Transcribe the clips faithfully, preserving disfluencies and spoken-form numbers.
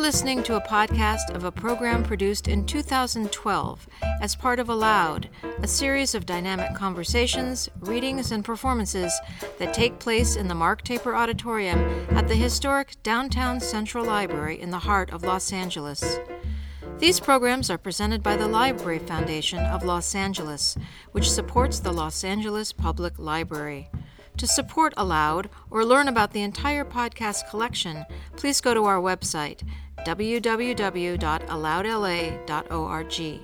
listening to a podcast of a program produced in two thousand twelve as part of Aloud, a series of dynamic conversations, readings, and performances that take place in the Mark Taper Auditorium at the historic Downtown Central Library in the heart of Los Angeles. These programs are presented by the Library Foundation of Los Angeles, which supports the Los Angeles Public Library. To support Aloud or learn about the entire podcast collection, please go to our website, w w w dot aloud l a dot org.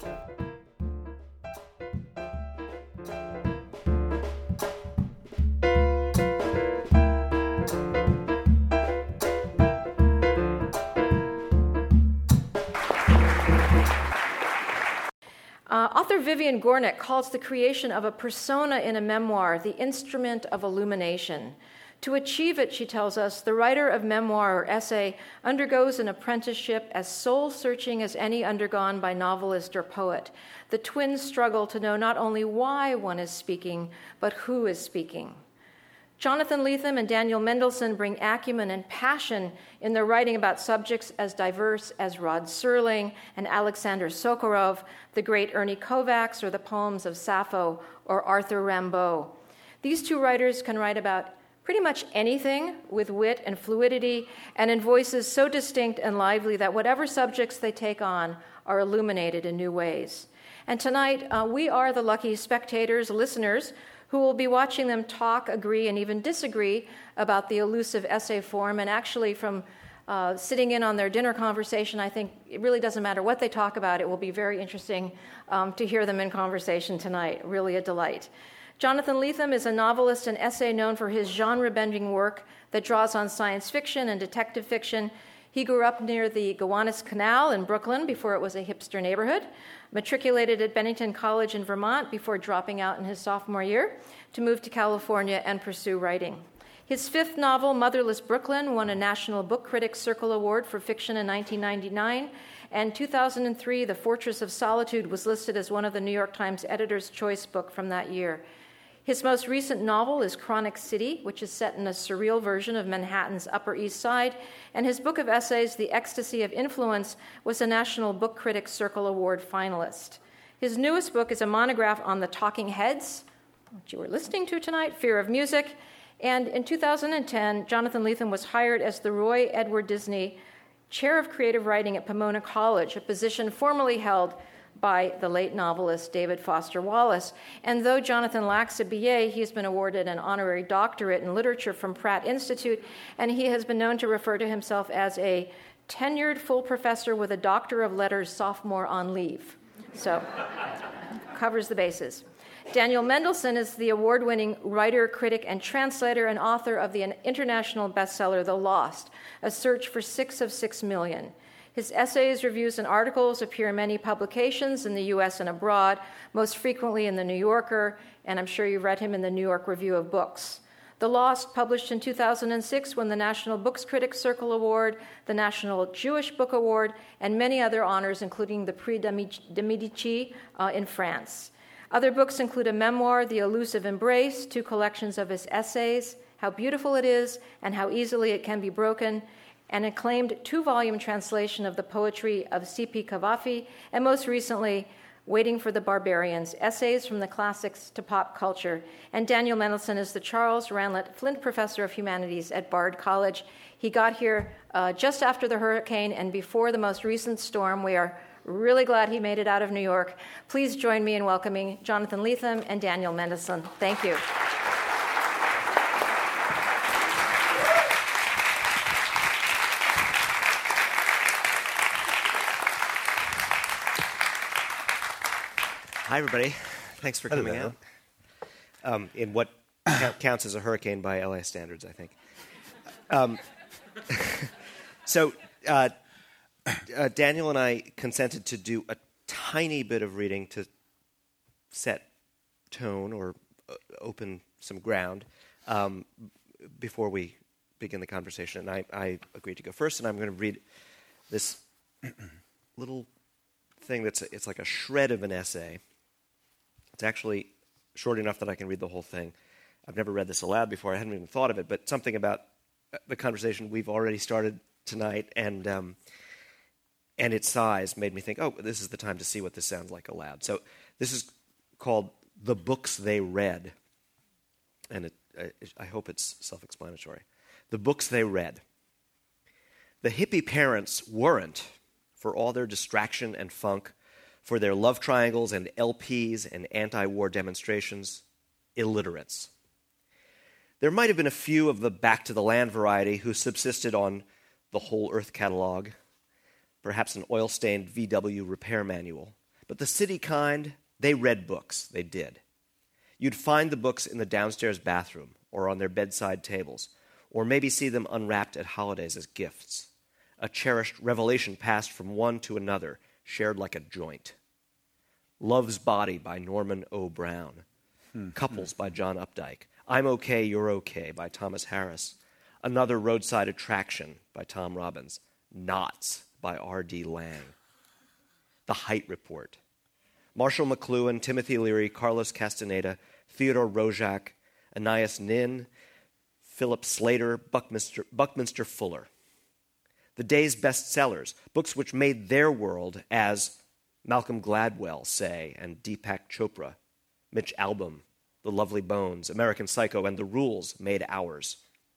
Uh, author Vivian Gornick calls the creation of a persona in a memoir the instrument of illumination. To achieve it, she tells us, the writer of memoir or essay undergoes an apprenticeship as soul-searching as any undergone by novelist or poet. The twins struggle to know not only why one is speaking, but who is speaking. Jonathan Lethem and Daniel Mendelsohn bring acumen and passion in their writing about subjects as diverse as Rod Serling and Alexander Sokurov, the great Ernie Kovacs, or the poems of Sappho or Arthur Rimbaud. These two writers can write about pretty much anything with wit and fluidity and in voices so distinct and lively that whatever subjects they take on are illuminated in new ways. And tonight, uh, we are the lucky spectators, listeners, who will be watching them talk, agree, and even disagree about the elusive essay form. And actually, from uh, sitting in on their dinner conversation, I think it really doesn't matter what they talk about. It will be very interesting um, to hear them in conversation tonight. Really a delight. Jonathan Lethem is a novelist and essay known for his genre-bending work that draws on science fiction and detective fiction. He grew up near the Gowanus Canal in Brooklyn before it was a hipster neighborhood, matriculated at Bennington College in Vermont before dropping out in his sophomore year to move to California and pursue writing. His fifth novel, Motherless Brooklyn, won a National Book Critics Circle Award for fiction in nineteen ninety-nine, and two thousand three, The Fortress of Solitude was listed as one of the New York Times Editor's Choice book from that year. His most recent novel is Chronic City, which is set in a surreal version of Manhattan's Upper East Side, and his book of essays, The Ecstasy of Influence, was a National Book Critics Circle Award finalist. His newest book is a monograph on the Talking Heads, which you were listening to tonight, Fear of Music, and in two thousand ten, Jonathan Lethem was hired as the Roy Edward Disney Chair of Creative Writing at Pomona College, a position formerly held by the late novelist David Foster Wallace. And though Jonathan lacks a B A, he's been awarded an honorary doctorate in literature from Pratt Institute, and he has been known to refer to himself as a tenured full professor with a Doctor of Letters sophomore on leave. So, covers the bases. Daniel Mendelsohn is the award-winning writer, critic, and translator and author of the international bestseller The Lost, A Search for Six of Six Million. His essays, reviews, and articles appear in many publications in the U S and abroad, most frequently in The New Yorker, and I'm sure you've read him in the New York Review of Books. The Lost, published in two thousand six, won the National Books Critics Circle Award, the National Jewish Book Award, and many other honors, including the Prix de Medici uh, in France. Other books include a memoir, The Elusive Embrace, two collections of his essays, How Beautiful It Is and How Easily It Can Be Broken, an acclaimed two-volume translation of the poetry of C P Cavafy, and most recently, Waiting for the Barbarians, Essays from the Classics to Pop Culture. And Daniel Mendelsohn is the Charles Ranlett Flint Professor of Humanities at Bard College. He got here uh, just after the hurricane and before the most recent storm. We are really glad he made it out of New York. Please join me in welcoming Jonathan Lethem and Daniel Mendelsohn. Thank you. Hi, everybody. Thanks for coming out. Um, in what counts as a hurricane by L A standards, I think. Um, so, uh, uh, Daniel and I consented to do a tiny bit of reading to set tone or uh, open some ground um, before we begin the conversation. And I, I agreed to go first, and I'm going to read this little thing that's a, it's like a shred of an essay. It's actually short enough that I can read the whole thing. I've never read this aloud before. I hadn't even thought of it, but something about the conversation we've already started tonight and um, and its size made me think, oh, this is the time to see what this sounds like aloud. So this is called The Books They Read, and it, I, I hope it's self-explanatory. The Books They Read. The hippie parents weren't, for all their distraction and funk, for their love triangles and L Ps and anti-war demonstrations, illiterates. There might have been a few of the back-to-the-land variety who subsisted on the Whole Earth catalog, perhaps an oil-stained V W repair manual. But the city kind, they read books, they did. You'd find the books in the downstairs bathroom or on their bedside tables, or maybe see them unwrapped at holidays as gifts, a cherished revelation passed from one to another, shared like a joint. Love's Body by Norman O. Brown. Hmm. Couples by John Updike. I'm Okay, You're Okay by Thomas Harris. Another Roadside Attraction by Tom Robbins. Knots by R D Lang. The Height Report. Marshall McLuhan, Timothy Leary, Carlos Castaneda, Theodore Roszak, Anais Nin, Philip Slater, Buckminster, Buckminster Fuller. The day's bestsellers, books which made their world, as Malcolm Gladwell say, and Deepak Chopra, Mitch Albom, The Lovely Bones, American Psycho, and The Rules made ours.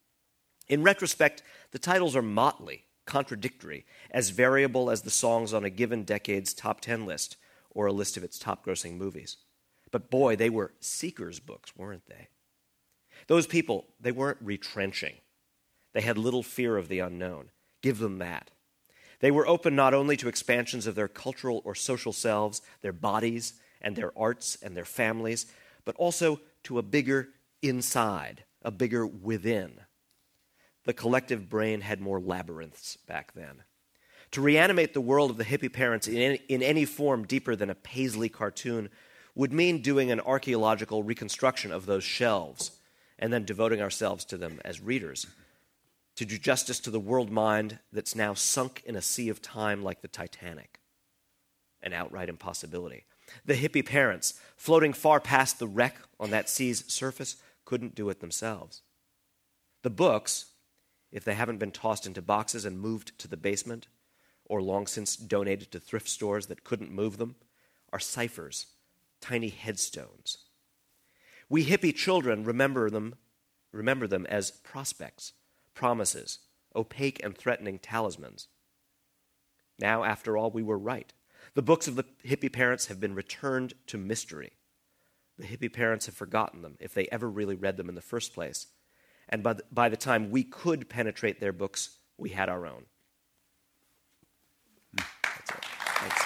In retrospect, the titles are motley, contradictory, as variable as the songs on a given decade's top ten list or a list of its top-grossing movies. But boy, they were seekers' books, weren't they? Those people, they weren't retrenching. They had little fear of the unknown. Give them that. They were open not only to expansions of their cultural or social selves, their bodies and their arts and their families, but also to a bigger inside, a bigger within. The collective brain had more labyrinths back then. To reanimate the world of the hippie parents in any, in any form deeper than a Paisley cartoon would mean doing an archaeological reconstruction of those shelves and then devoting ourselves to them as readers, to do justice to the world mind that's now sunk in a sea of time like the Titanic. An outright impossibility. The hippie parents, floating far past the wreck on that sea's surface, couldn't do it themselves. The books, if they haven't been tossed into boxes and moved to the basement, or long since donated to thrift stores that couldn't move them, are ciphers, tiny headstones. We hippie children remember them, remember them as prospects, promises, opaque and threatening talismans. Now, after all, we were right. The books of the hippie parents have been returned to mystery. The hippie parents have forgotten them, if they ever really read them in the first place. And by the, by the time we could penetrate their books, we had our own. That's it. Thanks.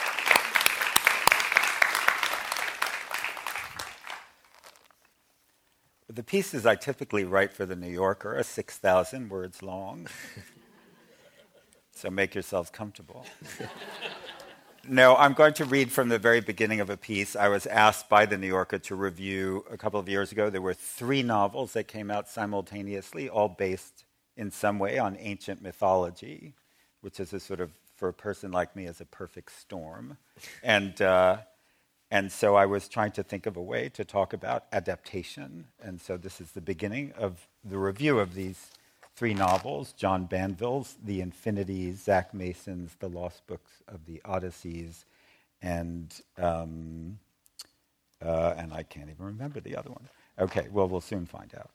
The pieces I typically write for The New Yorker are six thousand words long. So make yourselves comfortable. No, I'm going to read from the very beginning of a piece. I was asked by The New Yorker to review a couple of years ago. There were three novels that came out simultaneously, all based in some way on ancient mythology, which is a sort of, for a person like me, is a perfect storm. And uh, and so I was trying to think of a way to talk about adaptation. And so this is the beginning of the review of these three novels: John Banville's The Infinities, Zach Mason's The Lost Books of the Odysseys, and um, uh, and I can't even remember the other one. Okay, well, we'll soon find out.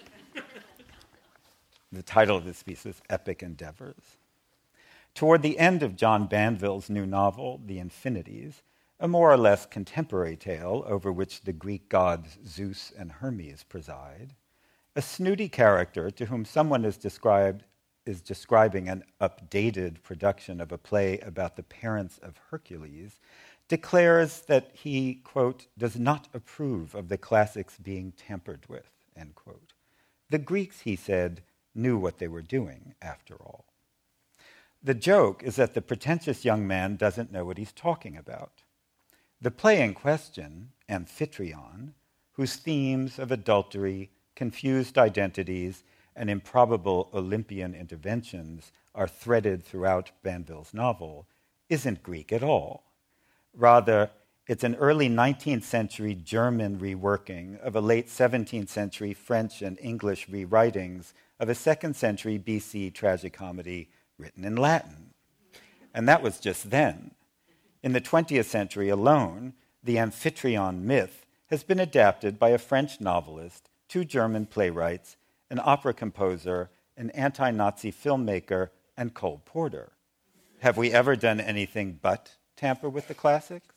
The title of this piece is Epic Endeavors. Toward the end of John Banville's new novel, The Infinities, a more or less contemporary tale over which the Greek gods Zeus and Hermes preside, a snooty character to whom someone is described is describing an updated production of a play about the parents of Hercules declares that he, quote, does not approve of the classics being tampered with, end quote. The Greeks, he said, knew what they were doing, after all. The joke is that the pretentious young man doesn't know what he's talking about. The play in question, Amphitryon, whose themes of adultery, confused identities, and improbable Olympian interventions are threaded throughout Banville's novel, isn't Greek at all. Rather, it's an early nineteenth century German reworking of a late seventeenth century French and English rewritings of a second century B C tragicomedy written in Latin. And that was just then. In the twentieth century alone, the Amphitryon myth has been adapted by a French novelist, two German playwrights, an opera composer, an anti-Nazi filmmaker, and Cole Porter. Have we ever done anything but tamper with the classics?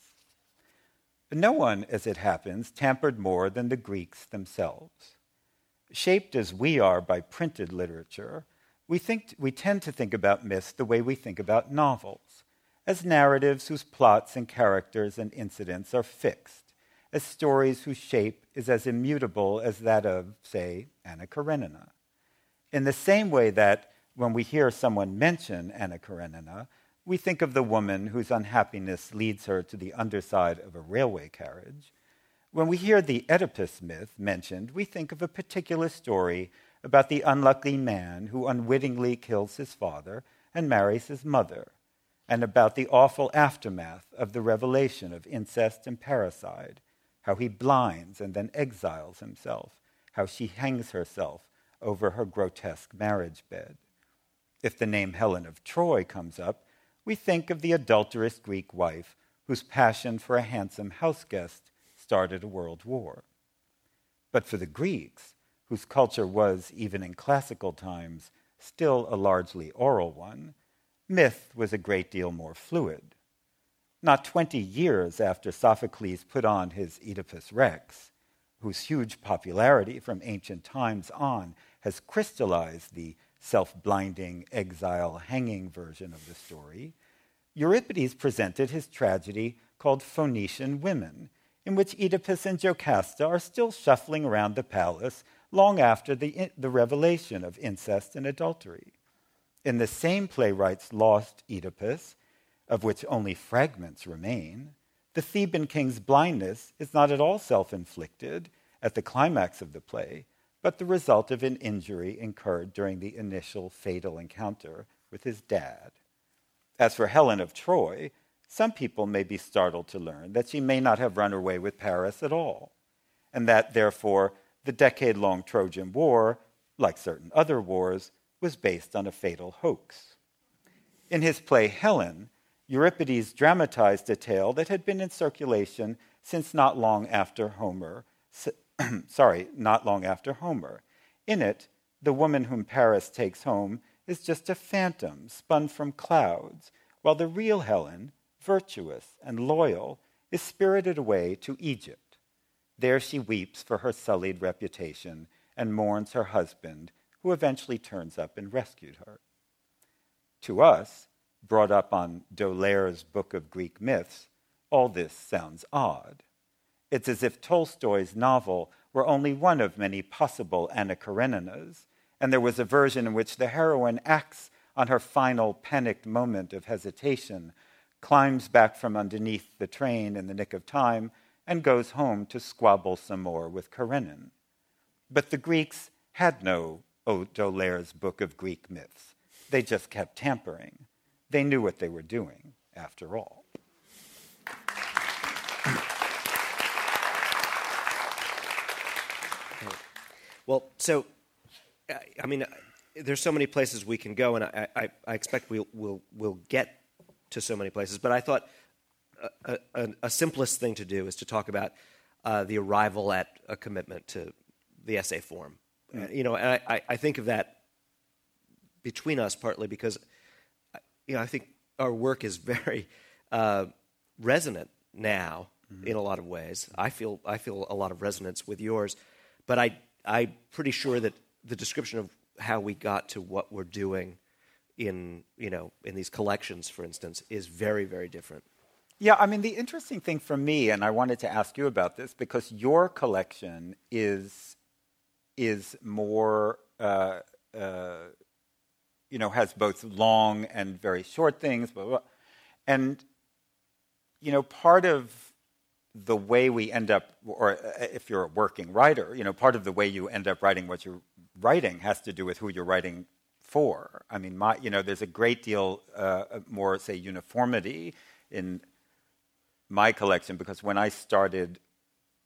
No one, as it happens, tampered more than the Greeks themselves. Shaped as we are by printed literature, we, think, we tend to think about myths the way we think about novels, as narratives whose plots and characters and incidents are fixed, as stories whose shape is as immutable as that of, say, Anna Karenina. In the same way that when we hear someone mention Anna Karenina, we think of the woman whose unhappiness leads her to the underside of a railway carriage. When we hear the Oedipus myth mentioned, we think of a particular story about the unlucky man who unwittingly kills his father and marries his mother, and about the awful aftermath of the revelation of incest and parricide, how he blinds and then exiles himself, how she hangs herself over her grotesque marriage bed. If the name Helen of Troy comes up, we think of the adulterous Greek wife whose passion for a handsome houseguest started a world war. But for the Greeks, whose culture was, even in classical times, still a largely oral one, myth was a great deal more fluid. Not twenty years after Sophocles put on his Oedipus Rex, whose huge popularity from ancient times on has crystallized the self-blinding, exile-hanging version of the story, Euripides presented his tragedy called Phoenician Women, in which Oedipus and Jocasta are still shuffling around the palace long after the, the revelation of incest and adultery. In the same playwright's lost Oedipus, of which only fragments remain, the Theban king's blindness is not at all self-inflicted at the climax of the play, but the result of an injury incurred during the initial fatal encounter with his dad. As for Helen of Troy, some people may be startled to learn that she may not have run away with Paris at all, and that, therefore, the decade-long Trojan War, like certain other wars, was based on a fatal hoax. In his play Helen, Euripides dramatized a tale that had been in circulation since not long after Homer, sorry, not long after Homer. In it, the woman whom Paris takes home is just a phantom spun from clouds, while the real Helen, virtuous and loyal, is spirited away to Egypt. There she weeps for her sullied reputation and mourns her husband, who eventually turns up and rescued her. To us, brought up on D'Aulaire's Book of Greek Myths, all this sounds odd. It's as if Tolstoy's novel were only one of many possible Anna Kareninas, and there was a version in which the heroine acts on her final panicked moment of hesitation, climbs back from underneath the train in the nick of time, and goes home to squabble some more with Karenin. But the Greeks had no D'Aulaire's Book of Greek Myths. They just kept tampering. They knew what they were doing, after all. Well, so, I mean, there's so many places we can go, and I, I, I expect we'll, we'll, we'll get to so many places, but I thought a, a, a simplest thing to do is to talk about uh, the arrival at a commitment to the essay form. Mm. Uh, you know, and I, I think of that between us partly because, you know, I think our work is very uh, resonant now mm-hmm. in a lot of ways. I feel I feel a lot of resonance with yours, but I I'm pretty sure that the description of how we got to what we're doing in you know in these collections, for instance, is very very different. Yeah, I mean the interesting thing for me, and I wanted to ask you about this because your collection is is more. Uh, uh, you know, has both long and very short things, blah, blah, blah. And, you know, part of the way we end up, or if you're a working writer, you know, part of the way you end up writing what you're writing has to do with who you're writing for. I mean, my, you know, there's a great deal uh, more, say, uniformity in my collection because when I started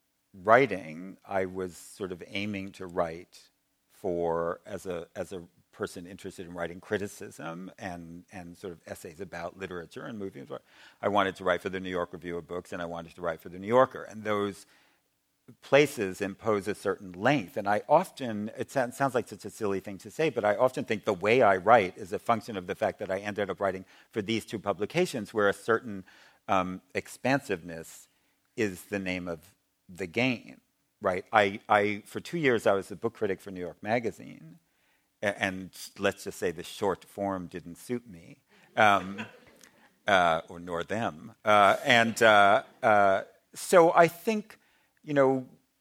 writing, I was sort of aiming to write for, as a as a person interested in writing criticism and, and sort of essays about literature and movies. I wanted to write for the New York Review of Books, and I wanted to write for the New Yorker. And those places impose a certain length. And I often, it sounds like such a silly thing to say, but I often think the way I write is a function of the fact that I ended up writing for these two publications where a certain um, expansiveness is the name of the game, right? I, I, for two years, I was a book critic for New York Magazine, and, and let's just say the short form didn't suit me, um, uh, or nor them. Uh, and uh, uh, so I think, you know,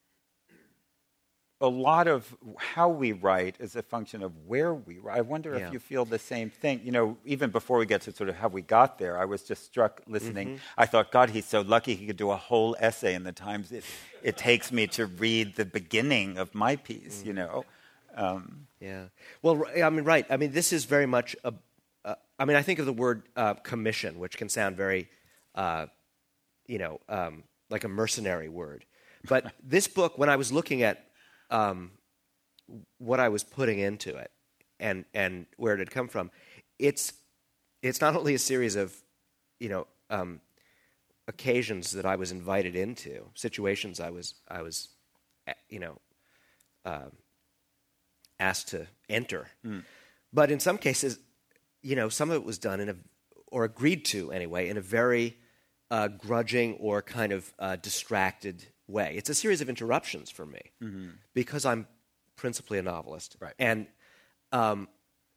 a lot of how we write is a function of where we write. I wonder yeah. if you feel the same thing. You know, even before we get to sort of how we got there, I was just struck listening. Mm-hmm. I thought, God, he's so lucky he could do a whole essay in the times it, it takes me to read the beginning of my piece, mm-hmm. you know. Um, yeah. Well, I mean, right. I mean, this is very much a, uh, I mean, I think of the word uh, commission, which can sound very, uh, you know, um, like a mercenary word. But this book, when I was looking at um, what I was putting into it and and where it had come from, it's it's not only a series of, you know, um, occasions that I was invited into, situations I was I was, you know, uh, asked to enter, mm. but in some cases, you know, some of it was done in a or agreed to anyway in a very uh, grudging or kind of uh, distracted way. It's a series of interruptions for me mm-hmm. because I'm principally a novelist. Right. And um,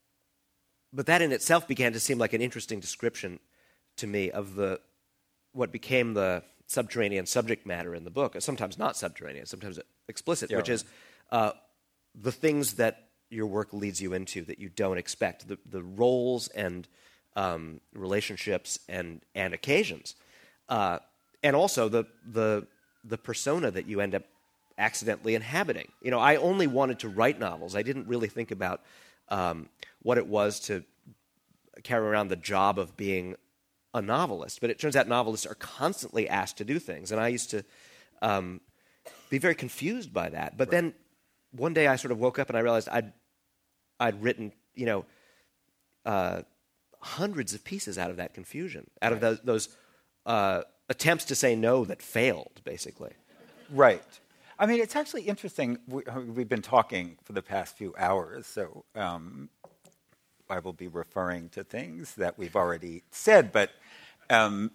but that in itself began to seem like an interesting description to me of the what became the subterranean subject matter in the book. Sometimes not subterranean, sometimes explicit, yeah, which right. is uh, the things that your work leads you into that you don't expect, the the roles and um, relationships and and occasions, uh, and also the the the persona that you end up accidentally inhabiting. You know, I only wanted to write novels. I didn't really think about um, what it was to carry around the job of being a novelist. But it turns out novelists are constantly asked to do things, and I used to um, be very confused by that. But right. then one day I sort of woke up and I realized I'd I'd written, you know, uh, hundreds of pieces out of that confusion, out right. of those, those uh, attempts to say no that failed, basically. Right. I mean, it's actually interesting. We, we've been talking for the past few hours, so um, I will be referring to things that we've already said, but um,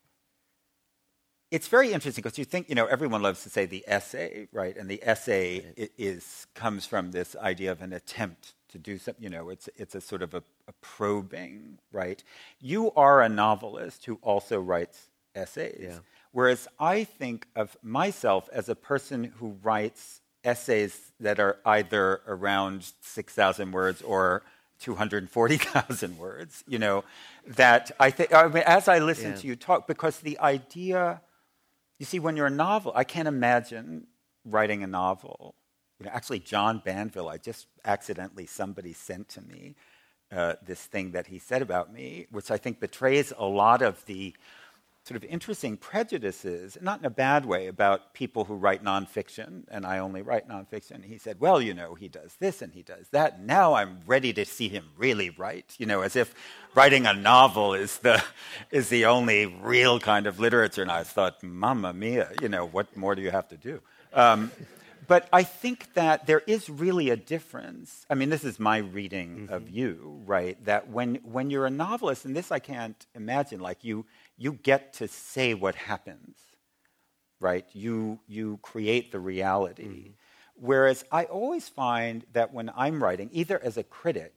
it's very interesting because you think, you know, everyone loves to say the essay, right? And the essay right. is comes from this idea of an attempt to do something, you know, it's it's a sort of a, a probing, right? You are a novelist who also writes essays. Yeah. Whereas I think of myself as a person who writes essays that are either around six thousand words or two hundred forty thousand words, you know, that I think, I mean, as I listen yeah. to you talk, because the idea, you see, when you're a novel, I can't imagine writing a novel. You know, actually, John Banville, I just accidentally, somebody sent to me uh, this thing that he said about me, which I think betrays a lot of the sort of interesting prejudices, not in a bad way, about people who write nonfiction, and I only write nonfiction. He said, well, you know, he does this and he does that, and now I'm ready to see him really write, you know, as if writing a novel is the is the only real kind of literature. And I thought, mamma mia, you know, what more do you have to do? Um, but I think that there is really a difference. I mean, this is my reading mm-hmm. of you, right, that when when you're a novelist, and this I can't imagine, like you... you get to say what happens, right? You you create the reality. Mm-hmm. Whereas I always find that when I'm writing, either as a critic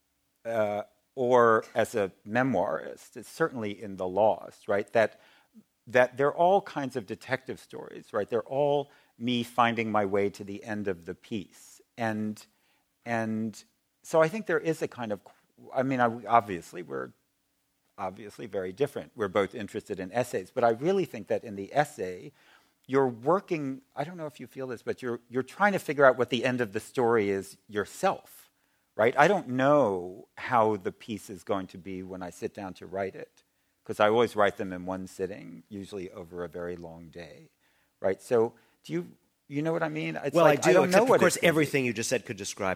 uh, or as a memoirist, it's certainly in The Lost, right? That that they're all kinds of detective stories, right? They're all me finding my way to the end of the piece. And, and so I think there is a kind of, I mean, I, obviously we're obviously very different. We're both interested in essays, but I really think that in the essay, you're working, I don't know if you feel this, but you're you're trying to figure out what the end of the story is yourself, right? I don't know how the piece is going to be when I sit down to write it, because I always write them in one sitting, usually over a very long day, right? So do you you know what I mean? It's well, like, I do, I don't except know what of course everything you just said could describe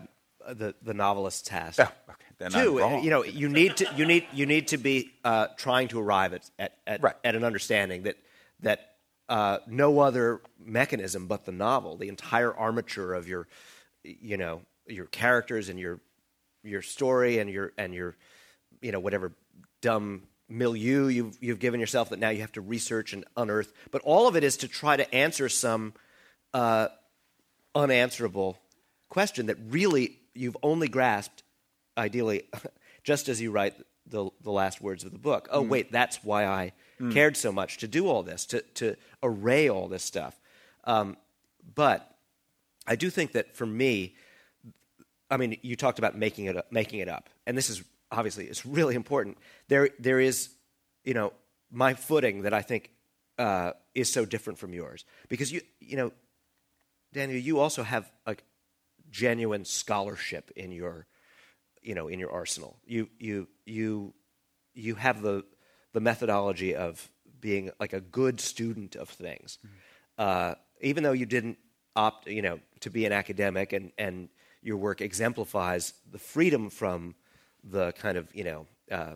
the the novelist's task. Oh, okay. Then Two, I'm wrong. you know, you need to you need you need to be uh, trying to arrive at at at, Right. at an understanding that that uh, no other mechanism but the novel, the entire armature of your, you know, your characters and your your story and your and your, you know, whatever dumb milieu you've you've given yourself that now you have to research and unearth. But all of it is to try to answer some uh, unanswerable question that really you've only grasped, ideally, just as you write the the last words of the book. Oh, mm. wait, that's why I mm. cared so much to do all this, to to array all this stuff. Um, but I do think that for me, I mean, you talked about making it up, making it up, and this is obviously it's really important. There there is, you know, my footing that I think uh, is so different from yours because you you know, Daniel, you also have a genuine scholarship in your, you know, in your arsenal. You you you you have the the methodology of being like a good student of things, mm-hmm. uh, even though you didn't opt, you know, to be an academic, and and your work exemplifies the freedom from the kind of, you know, uh,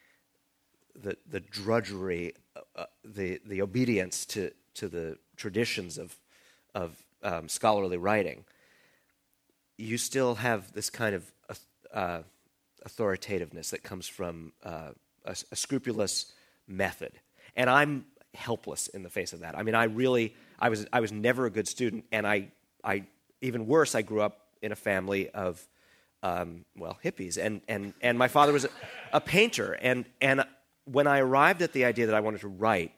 the the drudgery, uh, the the obedience to to the traditions of of um, scholarly writing. You still have this kind of uh, authoritativeness that comes from uh, a, a scrupulous method, and I'm helpless in the face of that. I mean, I really, I was, I was never a good student, and I, I, even worse, I grew up in a family of, um, well, hippies, and and and my father was a, a painter, and and when I arrived at the idea that I wanted to write,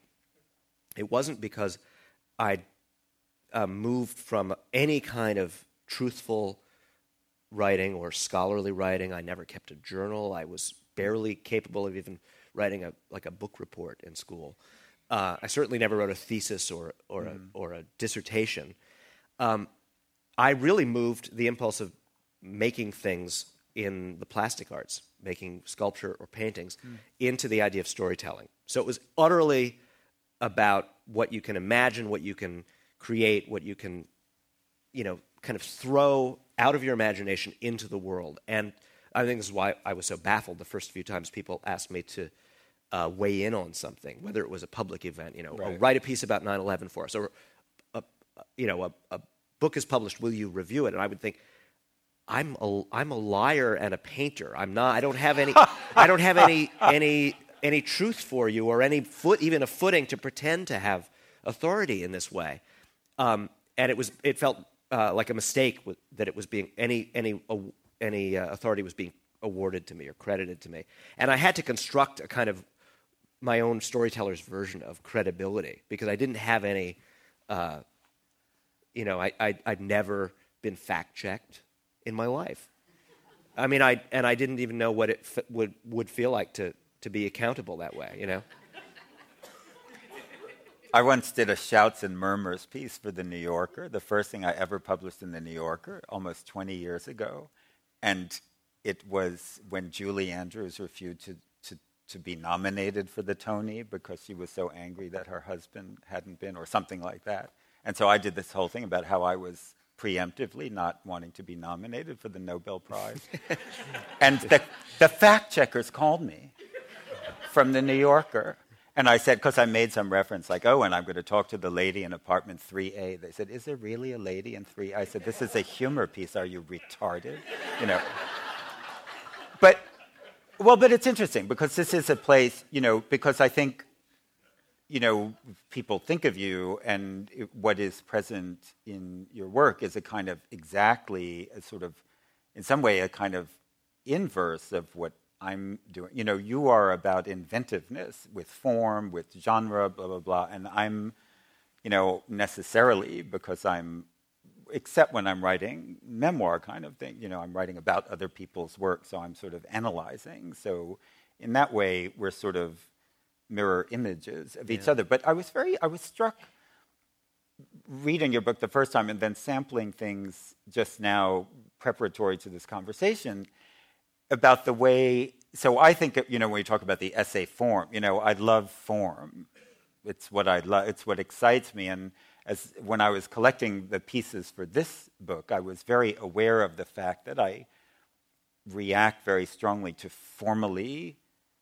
it wasn't because I uh, moved from any kind of truthful writing or scholarly writing. I never kept a journal. I was barely capable of even writing a like a book report in school. Uh, I certainly never wrote a thesis or or mm. a or a dissertation. Um, I really moved the impulse of making things in the plastic arts, making sculpture or paintings, mm. into the idea of storytelling. So it was utterly about what you can imagine, what you can create, what you can, you know, kind of throw out of your imagination into the world. And I think this is why I was so baffled the first few times people asked me to uh, weigh in on something, whether it was a public event, you know, right. or write a piece about nine eleven for us, or, a, you know, a, a book is published, will you review it? And I would think, I'm a, I'm a liar and a painter. I'm not, I don't have any, I don't have any, any, any truth for you or any foot, even a footing to pretend to have authority in this way. Um, and it was, it felt Uh, like a mistake with, that it was being any any uh, any uh, authority was being awarded to me or credited to me, and I had to construct a kind of my own storyteller's version of credibility because I didn't have any. Uh, you know, I, I I'd never been fact checked in my life. I mean, I and I didn't even know what it f- would would feel like to to be accountable that way. You know. I once did a Shouts and Murmurs piece for The New Yorker, the first thing I ever published in The New Yorker, almost twenty years ago. And it was when Julie Andrews refused to, to, to be nominated for the Tony because she was so angry that her husband hadn't been, or something like that. And so I did this whole thing about how I was preemptively not wanting to be nominated for the Nobel Prize. And the, the fact checkers called me from The New Yorker. And I said, because I made some reference, like, oh, and I'm going to talk to the lady in apartment three A. They said, is there really a lady in three A? I said, this is a humor piece. Are you retarded? You know. But, well, but it's interesting, because this is a place, you know, because I think, you know, people think of you, and it, what is present in your work is a kind of exactly a sort of, in some way, a kind of inverse of what I'm doing. You know, you are about inventiveness with form, with genre, blah, blah, blah. And I'm, you know, necessarily, because I'm, except when I'm writing memoir kind of thing, you know, I'm writing about other people's work, so I'm sort of analyzing. So in that way, we're sort of mirror images of each yeah. other. But I was very, I was struck reading your book the first time and then sampling things just now preparatory to this conversation about the way, so I think, you know, when you talk about the essay form, you know, I love form. It's what I love, it's what excites me. And as when I was collecting the pieces for this book, I was very aware of the fact that I react very strongly to formally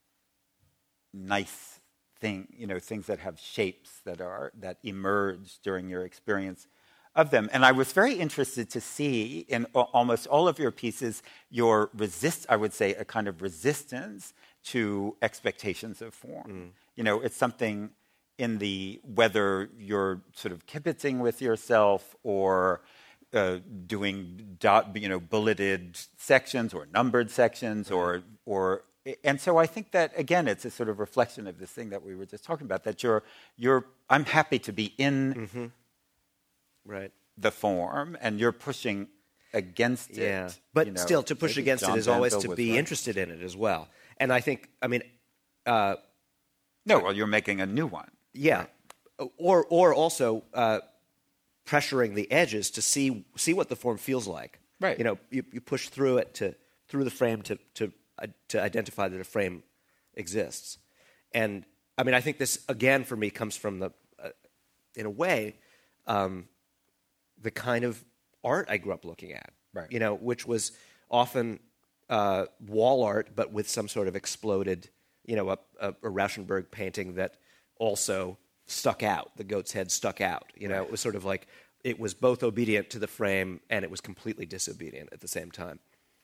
nice thing, you know, things that have shapes that are that emerge during your experience of them. And I was very interested to see in almost all of your pieces your resist, I would say, a kind of resistance to expectations of form. Mm. You know, it's something in the, whether you're sort of kibitzing with yourself or uh, doing dot, you know, bulleted sections or numbered sections, or or and so I think that again it's a sort of reflection of this thing that we were just talking about, that you're you're I'm happy to be in mm-hmm. right the form, and you're pushing against it. Yeah, but you know, still, to push against John it is always Banville to be right. interested in it as well. And I think, I mean, uh, no, well, you're making a new one. Yeah, or or also uh, pressuring the edges to see see what the form feels like. Right. You know, you, you push through it to through the frame to to uh, to identify that a frame exists. And I mean, I think this again for me comes from the, uh, in a way, um, the kind of art I grew up looking at. Right. You know, which was often uh, wall art, but with some sort of exploded, you know, a, a, a Rauschenberg painting that also stuck out. The goat's head stuck out. You know, right. It was sort of like it was both obedient to the frame and it was completely disobedient at the same time.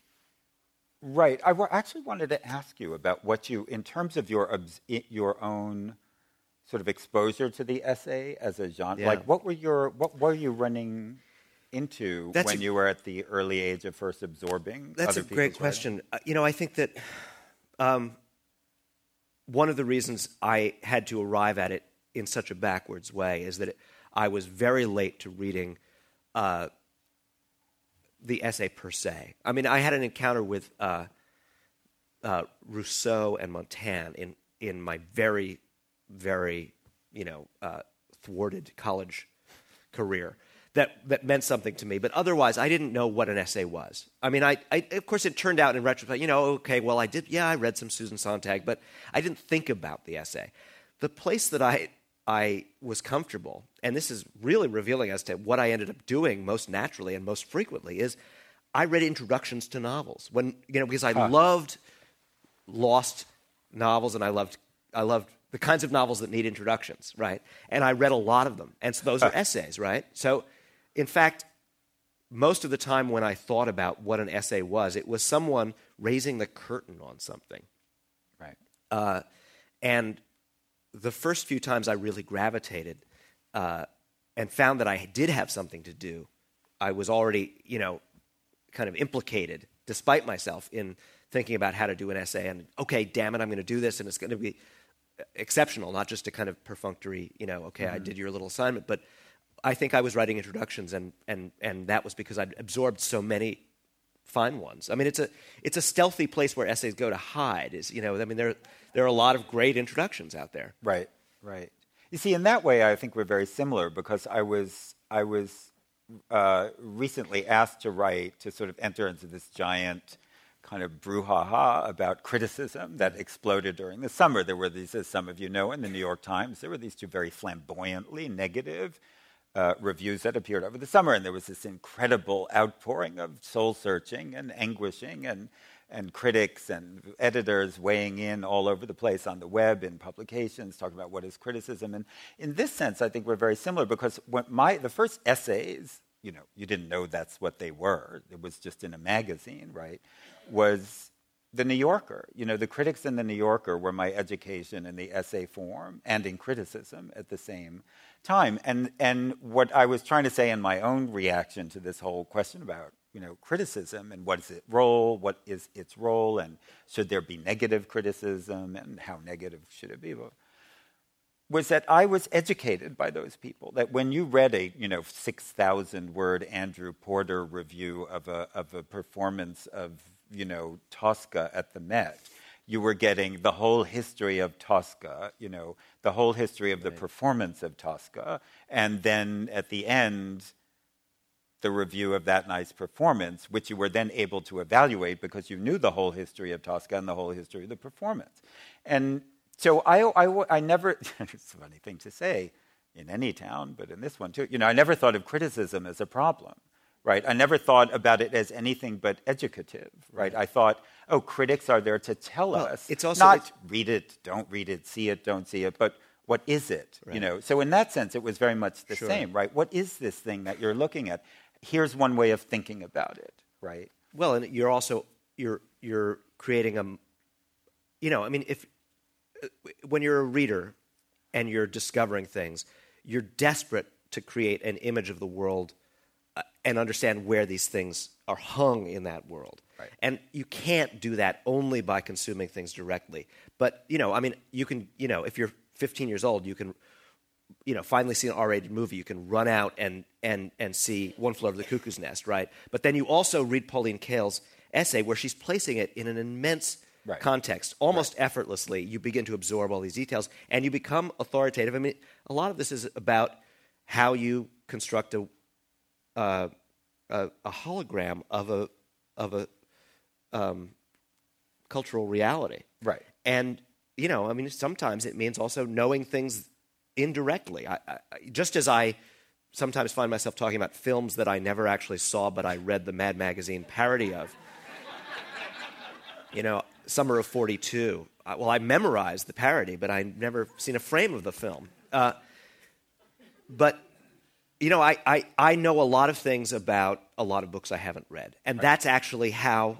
Right. I w- actually wanted to ask you about what you, in terms of your obs- your own sort of exposure to the essay as a genre. Yeah. Like, what were your what were you running into that's when a, you were at the early age of first absorbing? That's other a great question. Uh, you know, I think that um, one of the reasons I had to arrive at it in such a backwards way is that it, I was very late to reading uh, the essay per se. I mean, I had an encounter with uh, uh, Rousseau and Montaigne in, in my very, very, you know, uh, thwarted college career. That that meant something to me, but otherwise, I didn't know what an essay was. I mean, I, I of course, it turned out in retrospect, you know, okay, well, I did, yeah, I read some Susan Sontag, but I didn't think about the essay. The place that I I was comfortable, and this is really revealing as to what I ended up doing most naturally and most frequently, is I read introductions to novels when you know because I huh. loved lost novels, and I loved I loved the kinds of novels that need introductions, right? And I read a lot of them, and so those are essays, right? So. In fact, most of the time when I thought about what an essay was, it was someone raising the curtain on something. Right. Uh, and the first few times I really gravitated uh, and found that I did have something to do, I was already, you know, kind of implicated, despite myself, in thinking about how to do an essay. And, okay, damn it, I'm going to do this, and it's going to be exceptional, not just a kind of perfunctory, you know, okay, mm-hmm. I did your little assignment, but I think I was writing introductions, and, and, and that was because I'd absorbed so many fine ones. I mean, it's a it's a stealthy place where essays go to hide. Is you know, I mean, there there are a lot of great introductions out there. Right, right. You see, in that way, I think we're very similar because I was I was uh, recently asked to write to sort of enter into this giant kind of brouhaha about criticism that exploded during the summer. There were these, as some of you know, in the New York Times, there were these two very flamboyantly negative Uh, reviews that appeared over the summer, and there was this incredible outpouring of soul-searching and anguishing and, and critics and editors weighing in all over the place on the web, in publications, talking about what is criticism. And in this sense, I think we're very similar because when my the first essays, you know, you didn't know that's what they were. It was just in a magazine, right, was the New Yorker. You know, the critics in the New Yorker were my education in the essay form and in criticism at the same time. And and what I was trying to say in my own reaction to this whole question about, you know, criticism and what is its role, what is its role, and should there be negative criticism, and how negative should it be, was that I was educated by those people. That when you read a, you know, six thousand word Andrew Porter review of a of a performance of, you know, Tosca at the Met, you were getting the whole history of Tosca, you know, the whole history of the right. performance of Tosca, and then at the end, the review of that night's performance, which you were then able to evaluate because you knew the whole history of Tosca and the whole history of the performance. And so I, I, I never, it's a funny thing to say, in any town, but in this one too. You know, I never thought of criticism as a problem, right? I never thought about it as anything but educative, right? right. I thought, oh, critics are there to tell well, us, it's also, not it's, read it, don't read it, see it, don't see it, but what is it, right. you know? So in that sense, it was very much the sure. same, right? What is this thing that you're looking at? Here's one way of thinking about it, right? Well, and you're also, you're you're creating a, you know, I mean, if, when you're a reader and you're discovering things, you're desperate to create an image of the world uh, and understand where these things are hung in that world. Right. And you can't do that only by consuming things directly. But, you know, I mean, you can, you know, if you're fifteen years old, you can, you know, finally see an R-rated movie, you can run out and and and see One Flew Over the Cuckoo's Nest, right? But then you also read Pauline Kael's essay where she's placing it in an immense right. context, almost right. effortlessly. You begin to absorb all these details, and you become authoritative. I mean, a lot of this is about how you construct a uh, a, a hologram of a of a um, cultural reality, right? And you know, I mean, sometimes it means also knowing things indirectly. I, I, just as I sometimes find myself talking about films that I never actually saw, but I read the Mad Magazine parody of. You know, Summer of forty-two. I, well, I memorized the parody, but I'd never seen a frame of the film. Uh, but, you know, I, I, I know a lot of things about a lot of books I haven't read. And right. that's actually how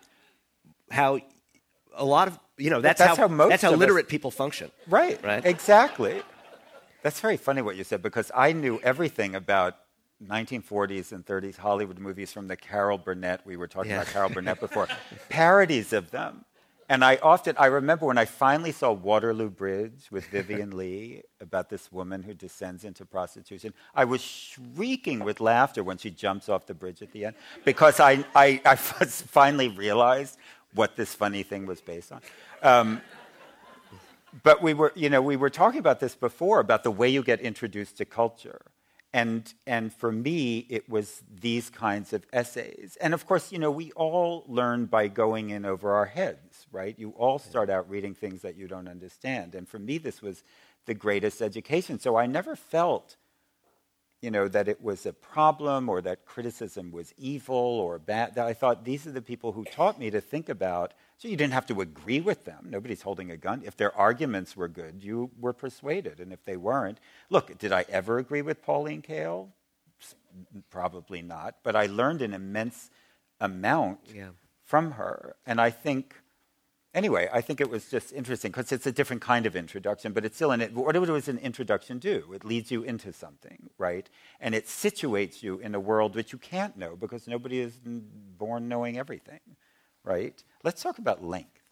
how a lot of, you know, that's, that's how, how most that's how literate us, people function. Right, right, exactly. That's very funny what you said, because I knew everything about nineteen forties and thirties Hollywood movies from the Carol Burnett, we were talking yeah. about Carol Burnett before, parodies of them. And I often, I remember when I finally saw Waterloo Bridge with Vivien Leigh about this woman who descends into prostitution, I was shrieking with laughter when she jumps off the bridge at the end, because I, I, I finally realized what this funny thing was based on. Um, but we were, you know, we were talking about this before, about the way you get introduced to culture. And and for me, it was these kinds of essays. And of course, you know, we all learn by going in over our heads, right? You all start out reading things that you don't understand. And for me, this was the greatest education. So I never felt, you know, that it was a problem or that criticism was evil or bad. That I thought these are the people who taught me to think about. So you didn't have to agree with them. Nobody's holding a gun. If their arguments were good, you were persuaded. And if they weren't, look, did I ever agree with Pauline Kael? Probably not. But I learned an immense amount yeah. from her. And I think, anyway, I think it was just interesting because it's a different kind of introduction, but it's still an, what does an introduction do? It leads you into something, right? And it situates you in a world which you can't know because nobody is born knowing everything. Right? Let's talk about length.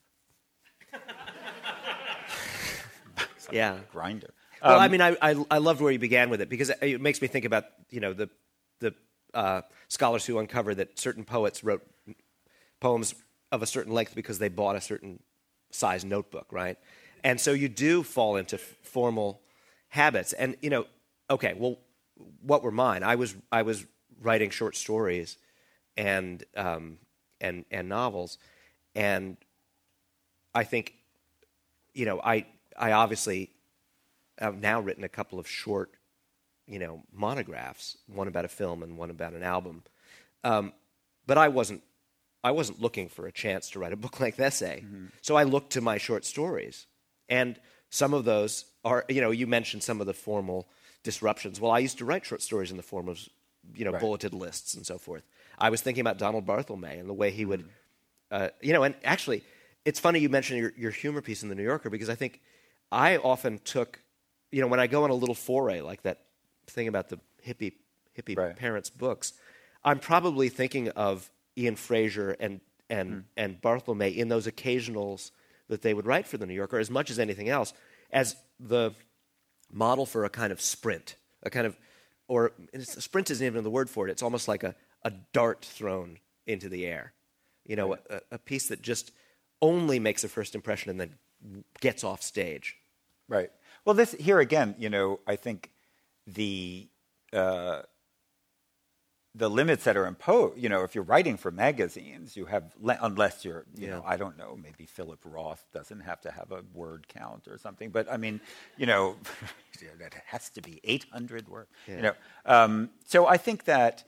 yeah, Grinder. Well, um, I mean, I, I I loved where you began with it because it makes me think about you know the the uh, scholars who uncover that certain poets wrote poems of a certain length because they bought a certain size notebook, right? And so you do fall into f- formal habits. And you know, okay, well, what were mine? I was I was writing short stories, and. Um, And, and novels, and I think, you know, I I obviously have now written a couple of short, you know, monographs, one about a film and one about an album, um, but I wasn't I wasn't looking for a chance to write a book-length essay, mm-hmm. so I looked to my short stories, and some of those are, you know, you mentioned some of the formal disruptions. Well, I used to write short stories in the form of, you know, right. bulleted lists and so forth. I was thinking about Donald Barthelme and the way he would, uh, you know, and actually, it's funny you mentioned your, your humor piece in The New Yorker because I think I often took, you know, when I go on a little foray like that thing about the hippie hippie right. parents' books, I'm probably thinking of Ian Fraser and and mm. and Barthelme in those occasionals that they would write for The New Yorker as much as anything else as the model for a kind of sprint, a kind of, or it's, sprint isn't even the word for it. It's almost like a a dart thrown into the air, you know, right. a, a piece that just only makes a first impression and then gets off stage. Right. Well, this here again, you know, I think the uh, the limits that are imposed, you know, if you're writing for magazines, you have, le- unless you're, you Yeah. know, I don't know, maybe Philip Roth doesn't have to have a word count or something, but I mean, you know, that has to be eight hundred words, Yeah. you know. Um, so I think that,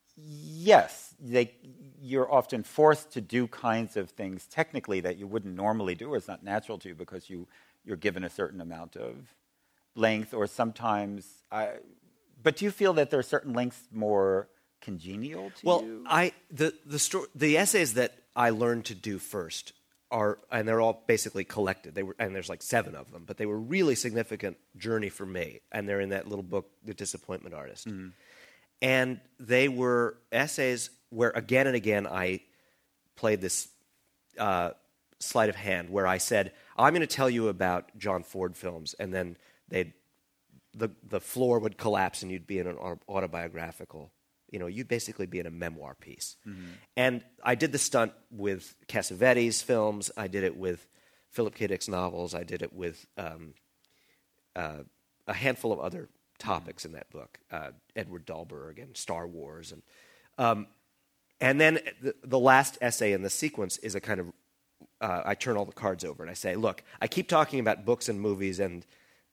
yes, they, you're often forced to do kinds of things technically that you wouldn't normally do, or it's not natural to, because you, you're given a certain amount of length, or sometimes, I, but do you feel that there are certain lengths more congenial to well, you? Well, I the the sto- the essays that I learned to do first are, and they're all basically collected. They were, and there's like seven of them, but they were really significant journey for me. And they're in that little book, The Disappointment Artist. Mm-hmm. And they were essays where again and again I played this uh, sleight of hand, where I said, "I'm going to tell you about John Ford films," and then they'd the the floor would collapse, and you'd be in an autobiographical. You know, you'd basically be in a memoir piece. Mm-hmm. And I did the stunt with Cassavetes films. I did it with Philip K. Dick's novels. I did it with um, uh, a handful of other topics mm-hmm. in that book. Uh, Edward Dahlberg and Star Wars. And um, and then the, the last essay in the sequence is a kind of, uh, I turn all the cards over and I say, look, I keep talking about books and movies and,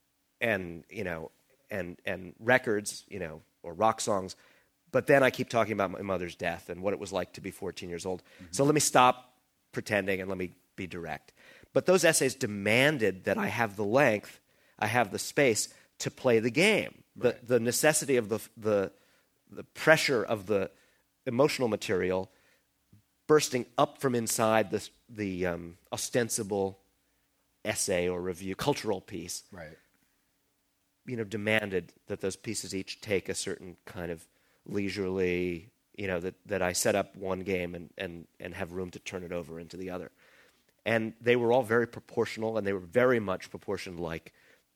and you know, and and records, you know, or rock songs, but then I keep talking about my mother's death and what it was like to be fourteen years old. Mm-hmm. So let me stop pretending and let me be direct. But those essays demanded that I have the length, I have the space to play the game. Right. The the necessity of the the the pressure of the emotional material bursting up from inside the the um, ostensible essay or review, cultural piece. Right. You know, demanded that those pieces each take a certain kind of leisurely, you know, that, that I set up one game and, and, and have room to turn it over into the other. And they were all very proportional, and they were very much proportioned like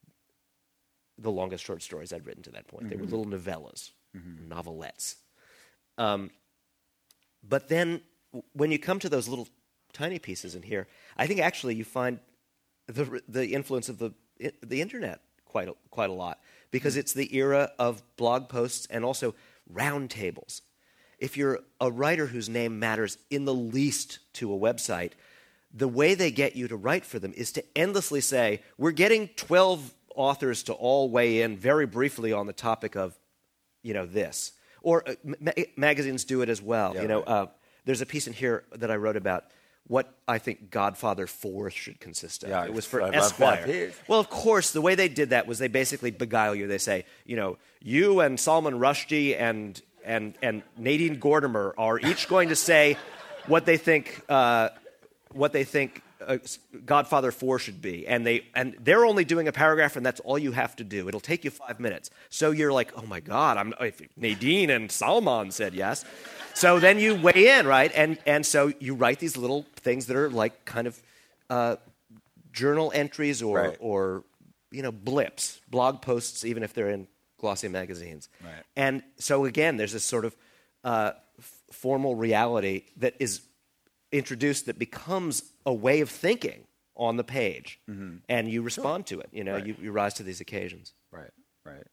the longest short stories I'd written to that point. Mm-hmm. They were little novellas, mm-hmm. novelettes. Um, but then when you come to those little tiny pieces in here, I think actually you find the the influence of the the internet quite a, quite a lot, because it's the era of blog posts and also round tables. If you're a writer whose name matters in the least to a website, the way they get you to write for them is to endlessly say, we're getting twelve authors to all weigh in very briefly on the topic of, you know, this. Or uh, ma- magazines do it as well. Yeah, you know, right. uh, there's a piece in here that I wrote about what I think Godfather four should consist of. Yeah, it was for I love Esquire. that. Well, of course, the way they did that was they basically beguile you. They say, you know, you and Salman Rushdie and and and Nadine Gordimer are each going to say what they think uh, what they think uh, Godfather four should be, and they and they're only doing a paragraph, and that's all you have to do. It'll take you five minutes. So you're like, oh my God, I'm if Nadine and Salman said yes. So then you weigh in, right? And and so you write these little things that are like kind of uh, journal entries or right. or you know blips, blog posts, even if they're in glossy magazines. Right. And so again, there's this sort of uh, f- formal reality that is introduced that becomes a way of thinking on the page, mm-hmm. and you respond sure. to it. You know, right. you, you rise to these occasions. Right. Right.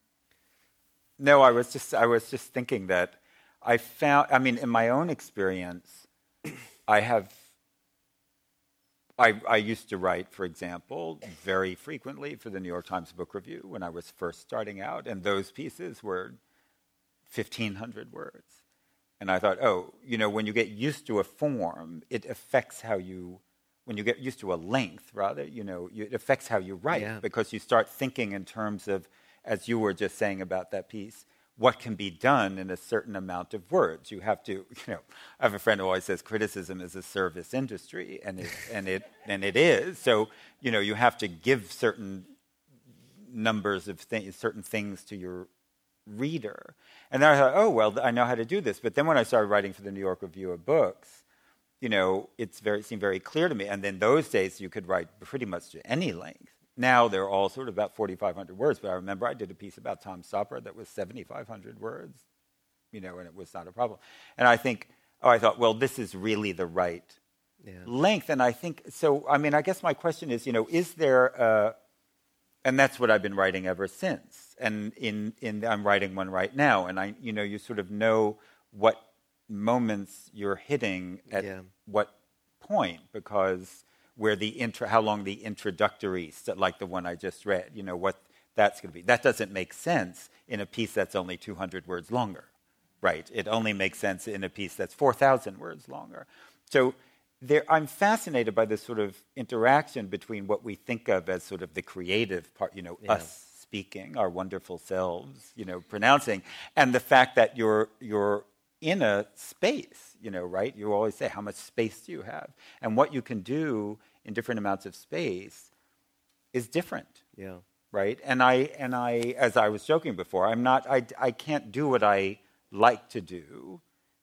No, I was just I was just thinking that. I found, I mean, in my own experience, I have, I, I used to write, for example, very frequently for the New York Times Book Review when I was first starting out, and those pieces were fifteen hundred words. And I thought, oh, you know, when you get used to a form, it affects how you, when you get used to a length, rather, you know, you, it affects how you write, yeah. because you start thinking in terms of, as you were just saying about that piece, what can be done in a certain amount of words. You have to, you know, I have a friend who always says criticism is a service industry, and it, and it, and it is. So, you know, you have to give certain numbers of things, certain things to your reader. And then I thought, oh, well, I know how to do this. But then when I started writing for the New York Review of Books, you know, it's very, it seemed very clear to me. And then those days you could write pretty much to any length. Now they're all sort of about forty-five hundred words, but I remember I did a piece about Tom Stoppard that was seventy-five hundred words, you know, and it was not a problem. And I think, oh, I thought, well, this is really the right yeah. length. And I think, so, I mean, I guess my question is, you know, is there, a, and that's what I've been writing ever since. And in, in I'm writing one right now, and I, you know, you sort of know what moments you're hitting at yeah. what point, because where the intro, how long the introductory, like the one I just read, you know, what that's going to be. That doesn't make sense in a piece that's only two hundred words longer, right? It only makes sense in a piece that's four thousand words longer. So there, I'm fascinated by this sort of interaction between what we think of as sort of the creative part, you know, yeah. us speaking, our wonderful selves, you know, pronouncing, and the fact that you're you're in a space, you know, right? You always say, how much space do you have? And what you can do in different amounts of space is different. Yeah. Right? And I, and I, as I was joking before, I'm not, I, I can't do what I like to do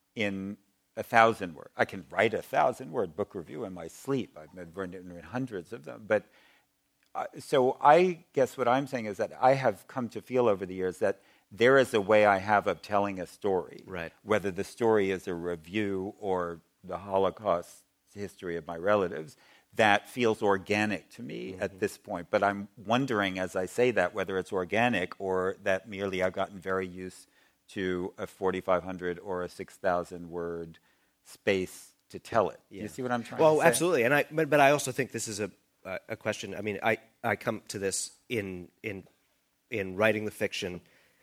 in a thousand word. I can write a thousand word book review in my sleep. I've written hundreds of them. But uh, so I guess what I'm saying is that I have come to feel over the years that there is a way I have of telling a story, right. whether the story is a review or the Holocaust history of my relatives, that feels organic to me mm-hmm. at this point. But I'm wondering, as I say that, whether it's organic or that merely I've gotten very used to a forty-five hundred or a six thousand word space to tell it. Yeah. You see what I'm trying well, to say? Well, absolutely. And I, but, but I also think this is a uh, a question. I mean, I, I come to this in in in writing the fiction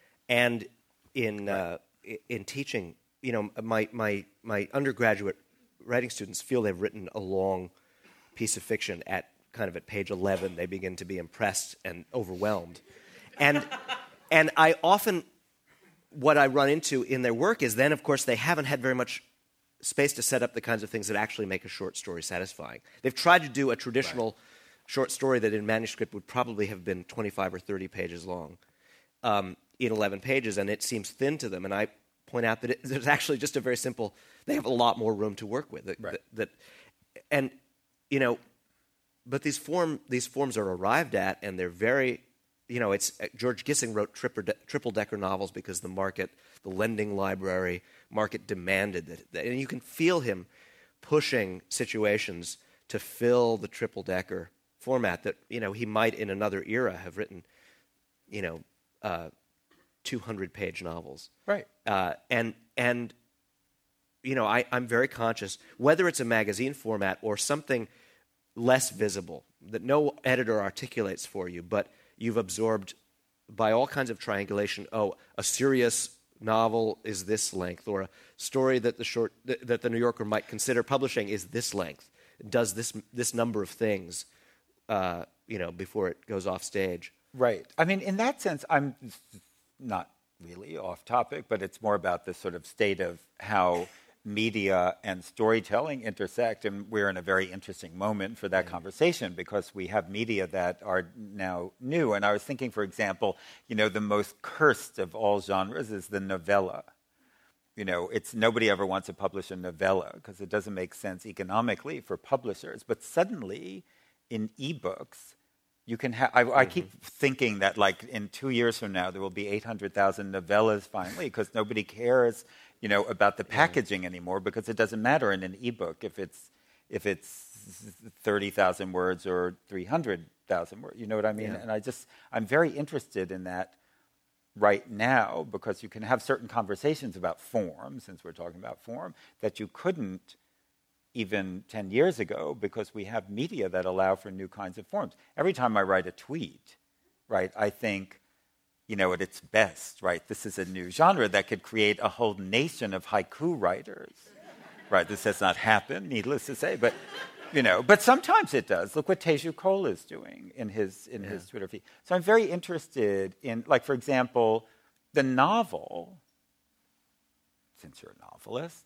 and in right. uh, in teaching. You know, my my my undergraduate writing students feel they've written a long piece of fiction at kind of at page eleven. They begin to be impressed and overwhelmed. And and I often, what I run into in their work is then, of course, they haven't had very much space to set up the kinds of things that actually make a short story satisfying. They've tried to do a traditional right. short story that in manuscript would probably have been twenty-five or thirty pages long um, in eleven pages, and it seems thin to them. And I point out that it, there's actually just a very simple, they have a lot more room to work with. That, right. that, that and You know, but these form these forms are arrived at, and they're very, you know, it's uh, George Gissing wrote triple decker novels because the market, the lending library market demanded that, that, and you can feel him pushing situations to fill the triple decker format that, you know, he might in another era have written, you know, uh, two hundred page novels, right? Uh, and and you know, I, I'm very conscious whether it's a magazine format or something less visible, that no editor articulates for you, but you've absorbed by all kinds of triangulation, oh, a serious novel is this length, or a story that the short that the New Yorker might consider publishing is this length, does this this number of things, uh, you know, before it goes off stage. Right. I mean, in that sense, I'm not really off topic, but it's more about this sort of state of how media and storytelling intersect, and we're in a very interesting moment for that conversation because we have media that are now new. And I was thinking, for example, you know, the most cursed of all genres is the novella. You know, it's nobody ever wants to publish a novella because it doesn't make sense economically for publishers. But suddenly, in ebooks, you can have. I, mm-hmm. I keep thinking that, like, in two years from now, there will be eight hundred thousand novellas finally because nobody cares, you know, about the packaging anymore because it doesn't matter in an ebook if it's if it's thirty thousand words or three hundred thousand words. You know what I mean? Yeah. And I just I'm very interested in that right now because you can have certain conversations about form, since we're talking about form, that you couldn't even ten years ago because we have media that allow for new kinds of forms. Every time I write a tweet, right, I think, you know, at its best, right, this is a new genre that could create a whole nation of haiku writers. Right, this has not happened, needless to say, but, you know, but sometimes it does. Look what Teju Cole is doing in his in yeah. his Twitter feed. So I'm very interested in, like, for example, the novel, since you're a novelist,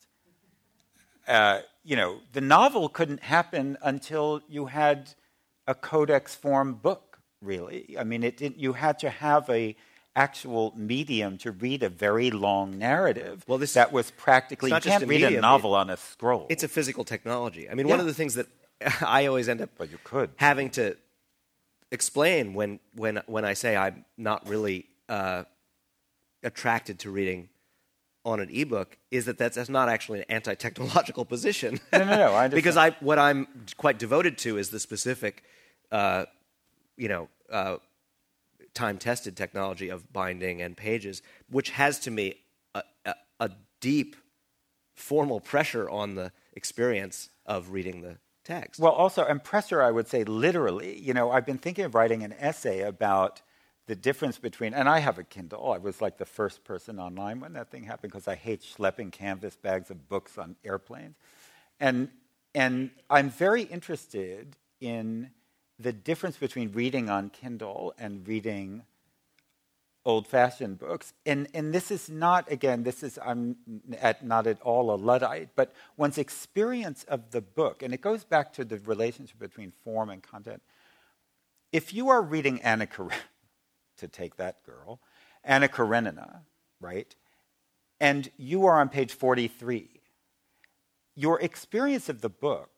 uh, you know, the novel couldn't happen until you had a codex form book, really. I mean, it didn't, you had to have a actual medium to read a very long narrative well, this, that was practically, you can't a read medium, a novel it, on a scroll. It's a physical technology. I mean, yeah. one of the things that I always end up but you could. having to explain when, when, when I say I'm not really uh, attracted to reading on an ebook is that that's, that's not actually an anti-technological position. No, no, no. I understand. Because I, what I'm quite devoted to is the specific, uh, you know, uh, time-tested technology of binding and pages, which has to me a, a, a deep formal pressure on the experience of reading the text. Well, also, and pressure, I would say literally. You know, I've been thinking of writing an essay about the difference between, and I have a Kindle. I was like the first person online when that thing happened because I hate schlepping canvas bags of books on airplanes. And and I'm very interested in the difference between reading on Kindle and reading old-fashioned books. And and this is not, again, this is, I'm at, not at all a Luddite, but one's experience of the book, and it goes back to the relationship between form and content. If you are reading Anna Karenina, to take that girl, Anna Karenina, right, and you are on page forty-three, your experience of the book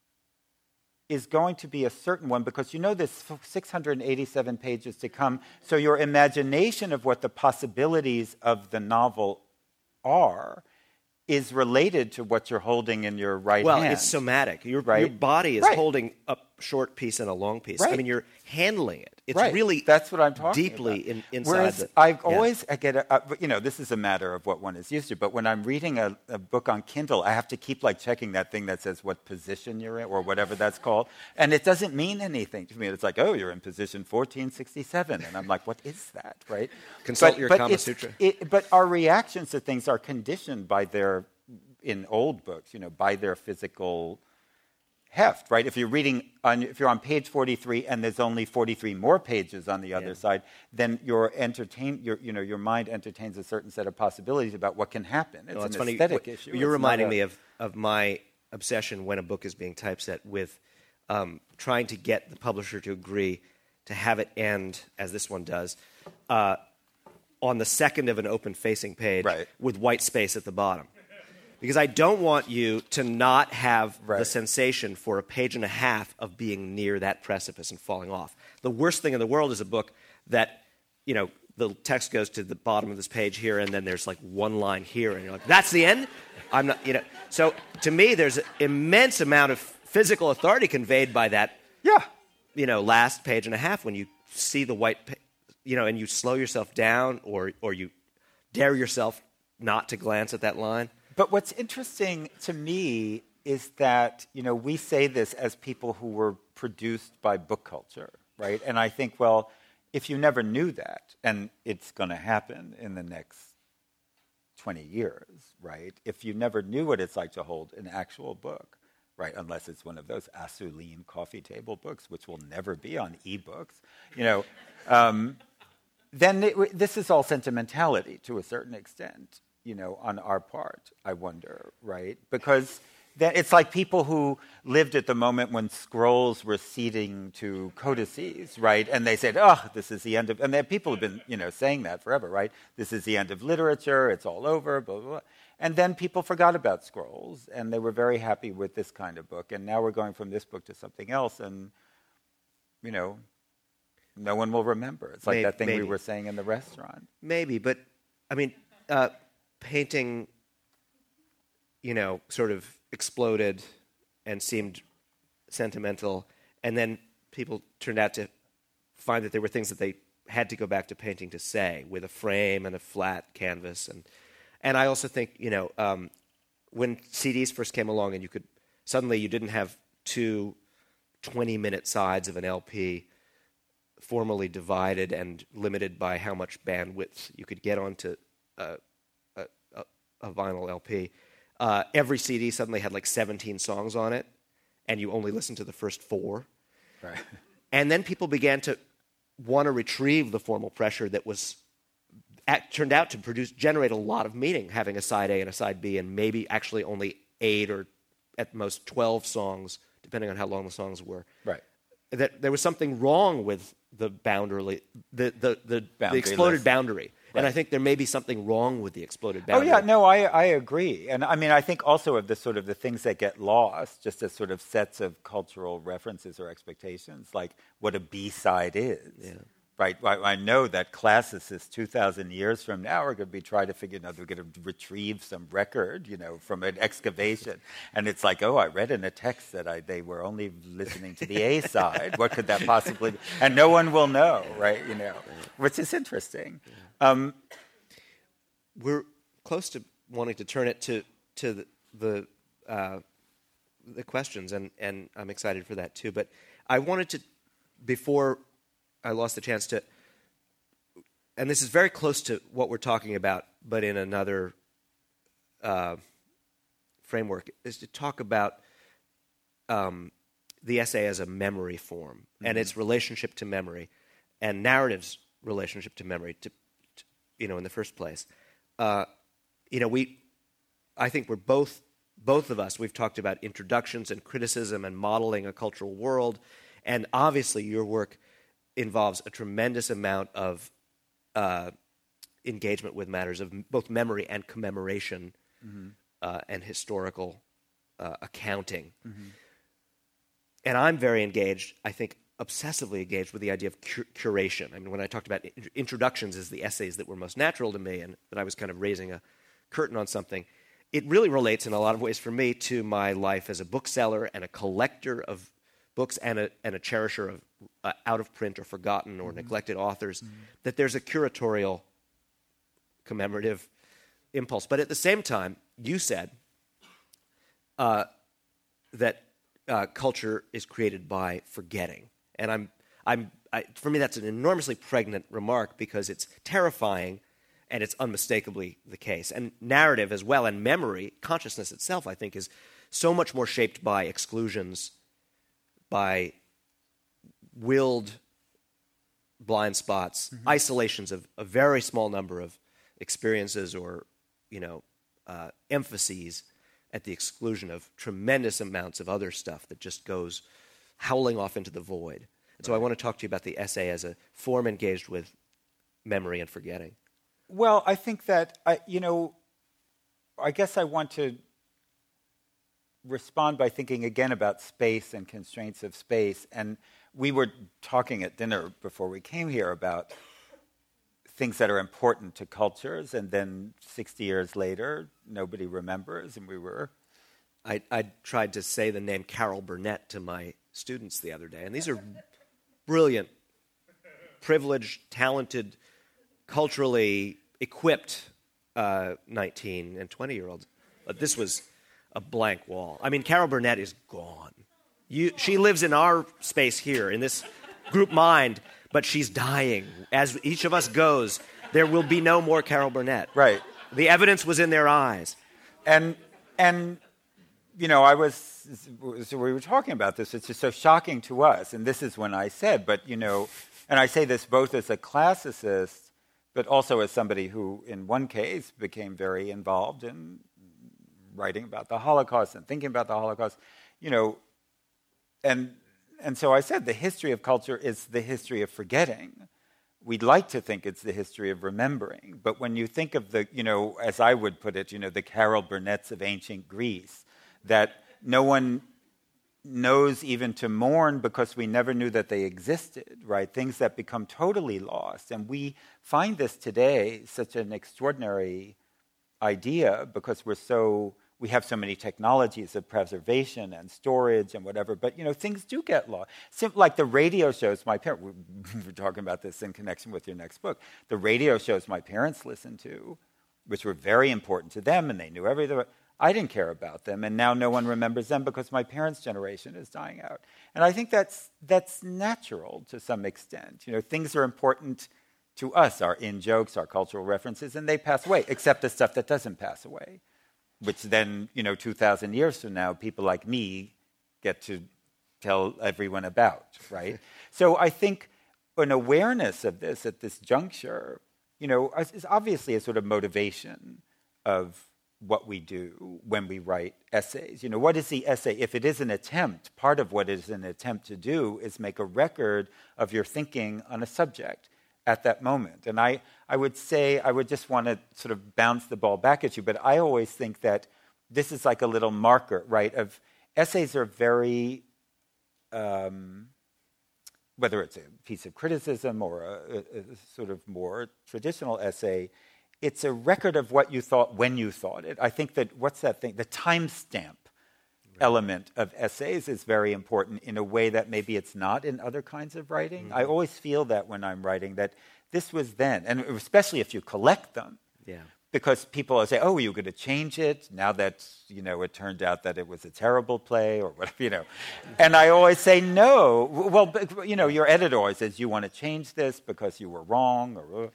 is going to be a certain one because you know there's six hundred eighty-seven pages to come, so your imagination of what the possibilities of the novel are is related to what you're holding in your right well, hand. Well, it's somatic. Your, right? your body is right. holding a short piece and a long piece. Right. I mean, you're handling it. It's right. really That's what I'm talking deeply about. In, inside Whereas the... I've yeah. always, I get, a, uh, you know, this is a matter of what one is used to, but when I'm reading a, a book on Kindle, I have to keep like checking that thing that says what position you're in or whatever that's called. And it doesn't mean anything to me. It's like, oh, you're in position fourteen sixty-seven. And I'm like, what is that, right? Consult but, your but Kama Sutra. It, but our reactions to things are conditioned by their, in old books, you know, by their physical heft, right? If you're reading, on, if you're on page forty-three and there's only forty-three more pages on the other yeah. side, then your entertain, your, you know, your mind entertains a certain set of possibilities about what can happen. It's well, an funny. aesthetic You're issue. You're it's reminding a, me of, of my obsession when a book is being typeset with um, trying to get the publisher to agree to have it end, as this one does, uh, on the second of an open-facing page right. with white space at the bottom. Because I don't want you to not have right. the sensation for a page and a half of being near that precipice and falling off. The worst thing in the world is a book that, you know, the text goes to the bottom of this page here, and then there's like one line here, and you're like, that's the end? I'm not, you know. So to me, there's an immense amount of physical authority conveyed by that, yeah. you know, last page and a half when you see the white, pa- you know, and you slow yourself down or or you dare yourself not to glance at that line. But what's interesting to me is that, you know, we say this as people who were produced by book culture, right? And I think, well, if you never knew that, and it's going to happen in the next twenty years, right? If you never knew what it's like to hold an actual book, right, unless it's one of those Assouline coffee table books, which will never be on ebooks, you know, um, then it, this is all sentimentality to a certain extent. You know, on our part, I wonder, right? Because that it's like people who lived at the moment when scrolls were ceding to codices, right? And they said, oh, this is the end of, and there, people have been, you know, saying that forever, right? This is the end of literature, it's all over, blah, blah, blah. And then people forgot about scrolls, and they were very happy with this kind of book. And now we're going from this book to something else, and, you know, no one will remember. It's like maybe, that thing maybe. we were saying in the restaurant. Maybe, but, I mean... Uh, painting, you know, sort of exploded and seemed sentimental, and then people turned out to find that there were things that they had to go back to painting to say, with a frame and a flat canvas. And and I also think, you know, um, when C Ds first came along and you could, suddenly you didn't have two twenty-minute sides of an L P formally divided and limited by how much bandwidth you could get onto uh, a vinyl L P, uh, every C D suddenly had like seventeen songs on it, and you only listened to the first four. Right. And then people began to want to retrieve the formal pressure that was at, turned out to produce generate a lot of meaning, having a side A and a side B, and maybe actually only eight or at most twelve songs, depending on how long the songs were. Right. That there was something wrong with the boundary, the the the, the exploded list. boundary. Right. And I think there may be something wrong with the exploded boundary. Oh, yeah, no, I, I agree. And I mean, I think also of the sort of the things that get lost, just as sort of sets of cultural references or expectations, like what a B-side is, yeah. right? I, I know that classicists two thousand years from now are going to be trying to figure out, they're going to retrieve some record, you know, from an excavation. And it's like, oh, I read in a text that I, they were only listening to the A side. What could that possibly be? And no one will know, right? You know, which is interesting. Um, We're close to wanting to turn it to to the the, uh, the questions, and, and I'm excited for that too. But I wanted to, before I lost the chance to, and this is very close to what we're talking about, but in another uh, framework, is to talk about um, the essay as a memory form, mm-hmm. and its relationship to memory, and narrative's relationship to memory, to, to you know, in the first place. Uh, you know, we, I think we're both, both of us, we've talked about introductions and criticism and modeling a cultural world, and obviously your work involves a tremendous amount of uh, engagement with matters of both memory and commemoration, mm-hmm. uh, and historical uh, accounting. Mm-hmm. And I'm very engaged, I think, obsessively engaged with the idea of cur- curation. I mean, when I talked about in- introductions as the essays that were most natural to me and that I was kind of raising a curtain on something, it really relates in a lot of ways for me to my life as a bookseller and a collector of books and a, and a cherisher of uh, out-of-print or forgotten or mm-hmm. neglected authors, mm-hmm. that there's a curatorial commemorative impulse. But at the same time, you said uh, that uh, culture is created by forgetting. And I'm, I'm, I, for me, that's an enormously pregnant remark because it's terrifying and it's unmistakably the case. And narrative as well, and memory, consciousness itself, I think, is so much more shaped by exclusions, by willed blind spots, mm-hmm. isolations of a very small number of experiences or, you know, uh, emphases at the exclusion of tremendous amounts of other stuff that just goes howling off into the void. And so I want to talk to you about the essay as a form engaged with memory and forgetting. Well, I think that, I, you know, I guess I want to respond by thinking again about space and constraints of space. And we were talking at dinner before we came here about things that are important to cultures, and then sixty years later, nobody remembers, and we were... I, I tried to say the name Carol Burnett to my students the other day, and these are brilliant, privileged, talented, culturally equipped uh, nineteen and twenty-year-olds. But this was a blank wall. I mean, Carol Burnett is gone. You, she lives in our space here, in this group mind, but she's dying. As each of us goes, there will be no more Carol Burnett. Right. The evidence was in their eyes. And, and you know, I was, so we were talking about this, it's just so shocking to us, and this is when I said, but, you know, and I say this both as a classicist, but also as somebody who, in one case, became very involved in writing about the Holocaust and thinking about the Holocaust, you know, and and so I said the history of culture is the history of forgetting. We'd like to think it's the history of remembering, but when you think of the, you know, as I would put it, you know, the Carol Burnetts of ancient Greece, that no one knows even to mourn because we never knew that they existed, right? Things that become totally lost. And we find this today such an extraordinary idea because we're so, we have so many technologies of preservation and storage and whatever, but, you know, things do get lost. Sim- like the radio shows my parents, we were talking about this in connection with your next book, the radio shows my parents listened to, which were very important to them, and they knew everything. I didn't care about them, and now no one remembers them because my parents' generation is dying out. And I think that's that's natural to some extent. You know, things are important to us, our in-jokes, our cultural references, and they pass away, except the stuff that doesn't pass away, which then, you know, two thousand years from now, people like me get to tell everyone about, right? So I think an awareness of this at this juncture, you know, is obviously a sort of motivation of what we do when we write essays. You know, what is the essay? If it is an attempt, part of what it is an attempt to do is make a record of your thinking on a subject at that moment. And I, I would say, I would just want to sort of bounce the ball back at you, but I always think that this is like a little marker, right, of essays are very, um, whether it's a piece of criticism or a, a, a sort of more traditional essay, it's a record of what you thought when you thought it. I think that, what's that thing? The timestamp element of essays is very important in a way that maybe it's not in other kinds of writing. Mm-hmm. I always feel that when I'm writing, that this was then, and especially if you collect them. Yeah. Because people will say, oh, are you going to change it now that, you know, it turned out that it was a terrible play or whatever, you know. And I always say, no. Well, you know, your editor always says, you want to change this because you were wrong. Or,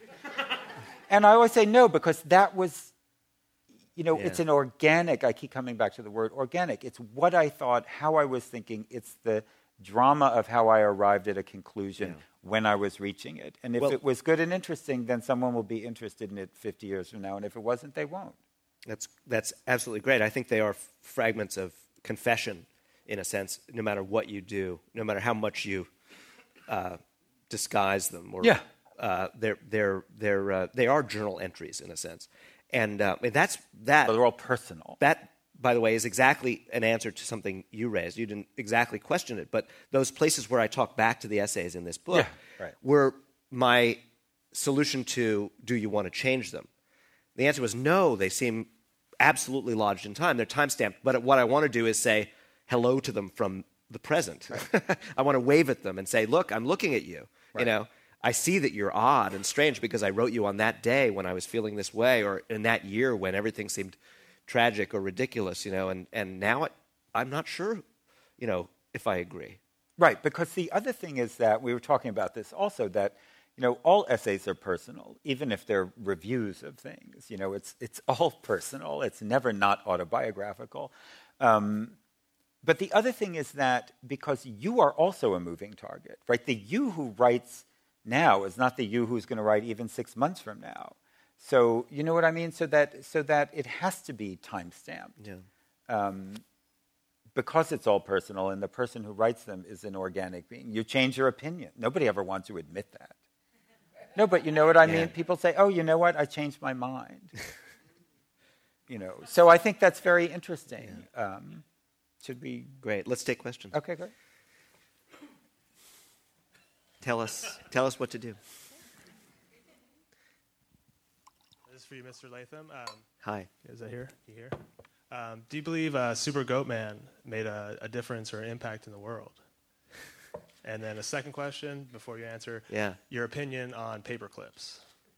and I always say, no, because that was, you know, yeah. It's an organic, I keep coming back to the word organic. It's what I thought, how I was thinking. It's the drama of how I arrived at a conclusion yeah. when I was reaching it. And if well, it was good and interesting, then someone will be interested in it fifty years from now. And if it wasn't, they won't. That's that's absolutely great. I think they are f- fragments of confession, in a sense, no matter what you do, no matter how much you uh, disguise them. Or, yeah. Uh, they're, they're, they're, uh, they are journal entries, in a sense. And, uh, and that's that. But they're all personal. That, by the way, is exactly an answer to something you raised. You didn't exactly question it, but those places where I talk back to the essays in this book yeah, right. were my solution to, do you want to change them? The answer was no. They seem absolutely lodged in time. They're time-stamped. But what I want to do is say hello to them from the present. Right. I want to wave at them and say, look, I'm looking at you. Right. You know, I see that you're odd and strange because I wrote you on that day when I was feeling this way, or in that year when everything seemed tragic or ridiculous, you know, and, and now it, I'm not sure, you know, if I agree. Right, because the other thing is that, we were talking about this also, that, you know, all essays are personal, even if they're reviews of things. You know, it's it's all personal. It's never not autobiographical. Um, but the other thing is that because you are also a moving target, right? The you who writes now is not the you who's going to write even six months from now. So, you know what I mean? So that so that it has to be time-stamped. Yeah. Um, because it's all personal, and the person who writes them is an organic being. You change your opinion. Nobody ever wants to admit that. No, but you know what I yeah. mean? People say, oh, you know what? I changed my mind. You know. So I think that's very interesting. Yeah. Um, should we... Great. Let's take questions. Okay, great. Tell us, tell us what to do. This is for you, Mister Latham. Um, Hi. Is that here? You here? Um, do you believe uh, Super Goatman made a, a difference or an impact in the world? And then a second question before you answer. Yeah. Your opinion on paper clips.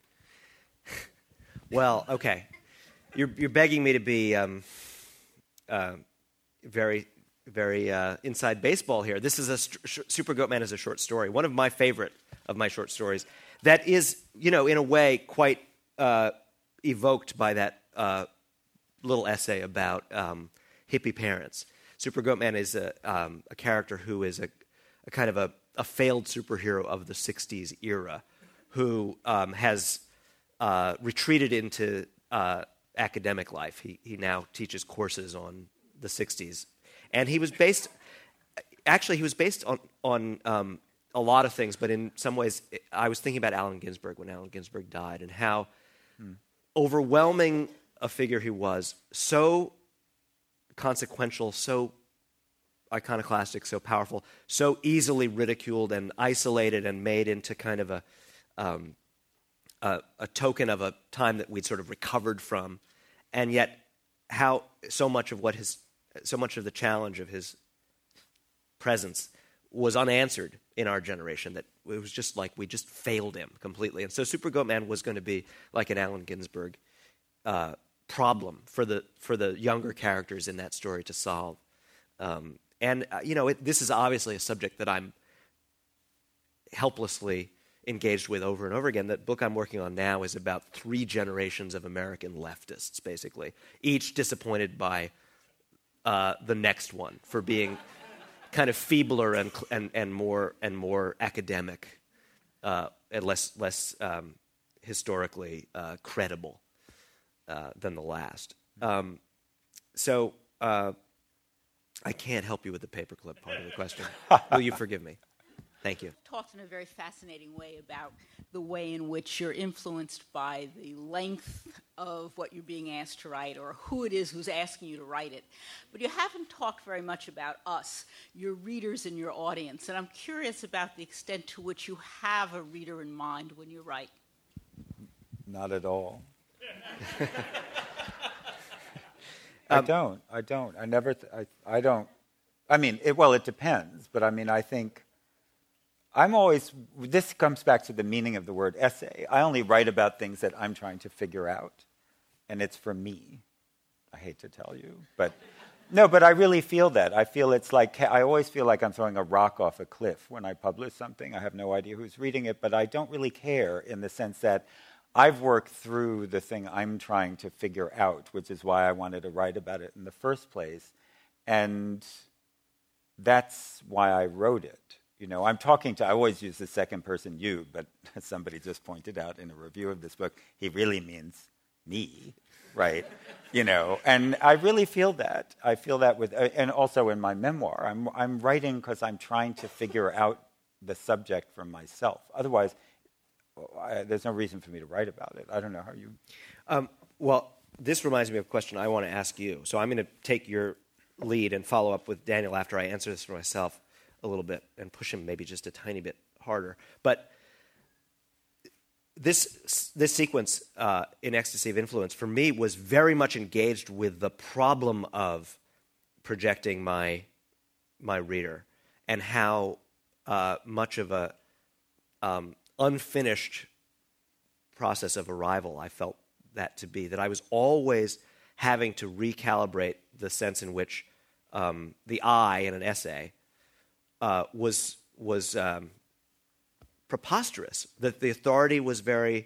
Well, okay. You're you're begging me to be um, uh, very. very uh, inside baseball here. This is a st- sh- Super Goatman is a short story, one of my favorite of my short stories, that is, you know, in a way quite uh, evoked by that uh, little essay about um, hippie parents. Super Goatman is a, um, a character who is a, a kind of a, a failed superhero of the sixties era, who um, has uh, retreated into uh, academic life. He, he now teaches courses on the sixties. And he was based, actually, he was based on, on um, a lot of things, but in some ways, I was thinking about Allen Ginsberg when Allen Ginsberg died, and how hmm. overwhelming a figure he was, so consequential, so iconoclastic, so powerful, so easily ridiculed and isolated and made into kind of a, um, a, a token of a time that we'd sort of recovered from, and yet how so much of what his So much of the challenge of his presence was unanswered in our generation, that it was just like we just failed him completely. And so Super Goatman was going to be like an Allen Ginsberg uh, problem for the for the younger characters in that story to solve. Um, and, uh, you know, it, this is obviously a subject that I'm helplessly engaged with over and over again. The book I'm working on now is about three generations of American leftists, basically, each disappointed by Uh, the next one for being kind of feebler and and and more and more academic, uh, and less less um, historically uh, credible uh, than the last. Um, so uh, I can't help you with the paperclip part of the question. Will you forgive me? Thank you. You talked in a very fascinating way about the way in which you're influenced by the length of what you're being asked to write or who it is who's asking you to write it. But you haven't talked very much about us, your readers and your audience. And I'm curious about the extent to which you have a reader in mind when you write. Not at all. I um, don't. I don't. I never. Th- I. I don't. I mean, it, well, it depends. But I mean, I think I'm always. This comes back to the meaning of the word essay. I only write about things that I'm trying to figure out, and it's for me. I hate to tell you, but no. But I really feel that. I feel it's like I always feel like I'm throwing a rock off a cliff when I publish something. I have no idea who's reading it, but I don't really care in the sense that I've worked through the thing I'm trying to figure out, which is why I wanted to write about it in the first place. And that's why I wrote it. You know, I'm talking to, I always use the second person you, but as somebody just pointed out in a review of this book, he really means me, right? You know, and I really feel that. I feel that with, and also in my memoir, I'm, I'm writing because I'm trying to figure out the subject for myself. Otherwise, I, there's no reason for me to write about it. I don't know how you... Um, well, this reminds me of a question I want to ask you. So I'm going to take your lead and follow up with Daniel after I answer this for myself a little bit and push him maybe just a tiny bit harder. But this this sequence uh, in Ecstasy of Influence, for me, was very much engaged with the problem of projecting my, my reader and how uh, much of a... Um, unfinished process of arrival I felt that to be, that I was always having to recalibrate the sense in which um, the I in an essay uh, was was um, preposterous, that the authority was very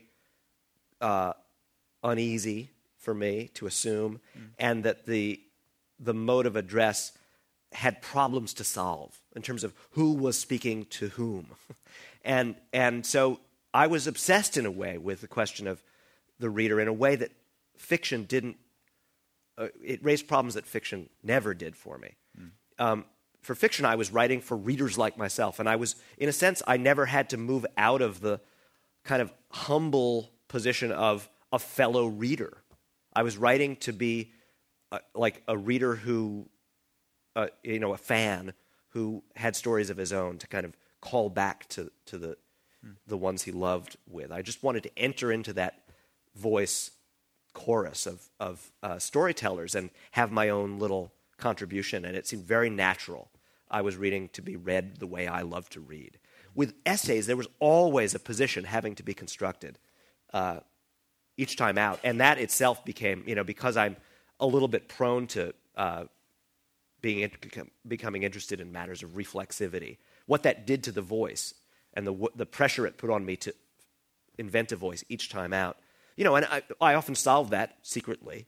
uh, uneasy for me to assume, mm. and that the the mode of address had problems to solve in terms of who was speaking to whom. And and so I was obsessed in a way with the question of the reader in a way that fiction didn't, uh, it raised problems that fiction never did for me. Mm. Um, for fiction, I was writing for readers like myself, and I was, in a sense, I never had to move out of the kind of humble position of a fellow reader. I was writing to be uh, like a reader who, uh, you know, a fan who had stories of his own to kind of call back to, to the mm. the ones he loved with. I just wanted to enter into that voice chorus of, of uh, storytellers and have my own little contribution, and it seemed very natural. I was reading to be read the way I love to read. With essays, there was always a position having to be constructed uh, each time out, and that itself became, you know, because I'm a little bit prone to uh, being in, becoming interested in matters of reflexivity, what that did to the voice and the the pressure it put on me to invent a voice each time out. You know, and I, I often solved that secretly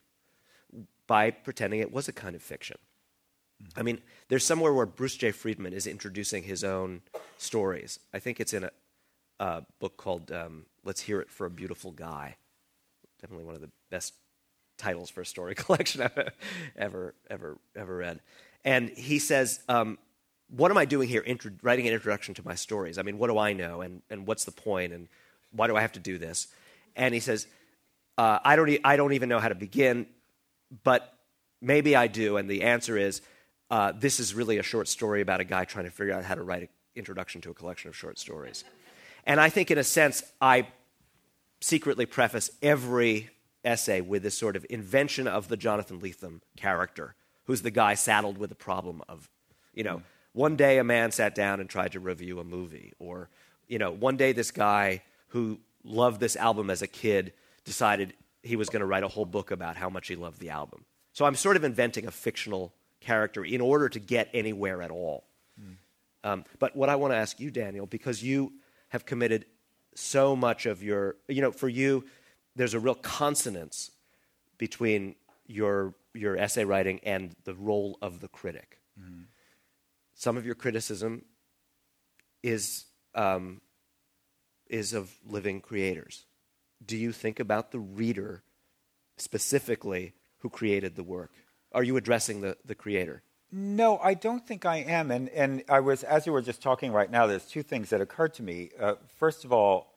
by pretending it was a kind of fiction. Mm-hmm. I mean, there's somewhere where Bruce J. Friedman is introducing his own stories. I think it's in a, a book called um, Let's Hear It for a Beautiful Guy. Definitely one of the best titles for a story collection I've ever, ever, ever read. And he says... Um, what am I doing here, intro- writing an introduction to my stories? I mean, what do I know, and, and what's the point, and why do I have to do this? And he says, uh, I don't e- I don't even know how to begin, but maybe I do, and the answer is, uh, this is really a short story about a guy trying to figure out how to write an introduction to a collection of short stories. And I think, in a sense, I secretly preface every essay with this sort of invention of the Jonathan Lethem character, who's the guy saddled with the problem of, you know, mm. one day a man sat down and tried to review a movie. Or, you know, one day this guy who loved this album as a kid decided he was going to write a whole book about how much he loved the album. So I'm sort of inventing a fictional character in order to get anywhere at all. Mm. Um, but what I want to ask you, Daniel, because you have committed so much of your, you know, for you, there's a real consonance between your your essay writing and the role of the critic. Mm. Some of your criticism is um, is of living creators. Do you think about the reader specifically who created the work? Are you addressing the, the creator? No, I don't think I am. And and I was, as you were just talking right now, there's two things that occurred to me. Uh, first of all,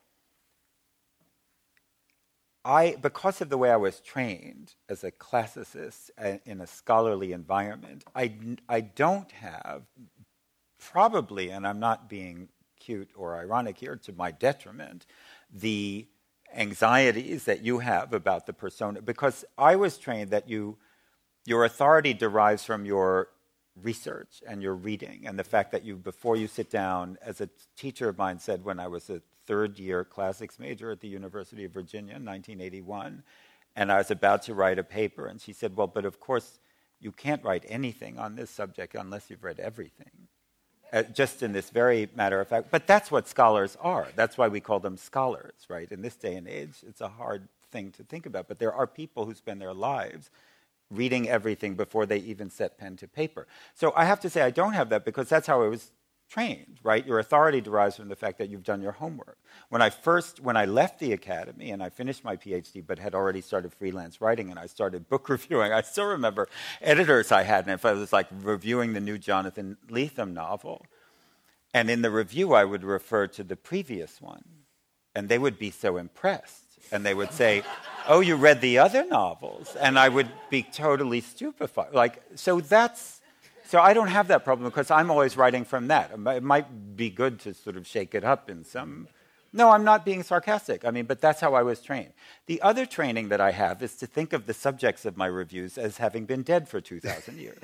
I, because of the way I was trained as a classicist in a scholarly environment, I, I don't have, probably, and I'm not being cute or ironic here, to my detriment, the anxieties that you have about the persona, because I was trained that you, your authority derives from your research and your reading, and the fact that you, before you sit down, as a teacher of mine said when I was a third-year classics major at the University of Virginia in nineteen eighty-one, and I was about to write a paper, and she said, well, but of course, you can't write anything on this subject unless you've read everything. Uh, just in this very matter of fact, but that's what scholars are. That's why we call them scholars, right? In this day and age, it's a hard thing to think about, but there are people who spend their lives reading everything before they even set pen to paper. So I have to say I don't have that because that's how I was trained, right? Your authority derives from the fact that you've done your homework. When I first, when I left the academy and I finished my PhD but had already started freelance writing and I started book reviewing, I still remember editors I had, and if I was like reviewing the new Jonathan Lethem novel, and in the review I would refer to the previous one, and they would be so impressed. And they would say, oh, you read the other novels? And I would be totally stupefied. Like, so that's, so I don't have that problem because I'm always writing from that. It might be good to sort of shake it up in some, no, I'm not being sarcastic. I mean, but that's how I was trained. The other training that I have is to think of the subjects of my reviews as having been dead for two thousand years.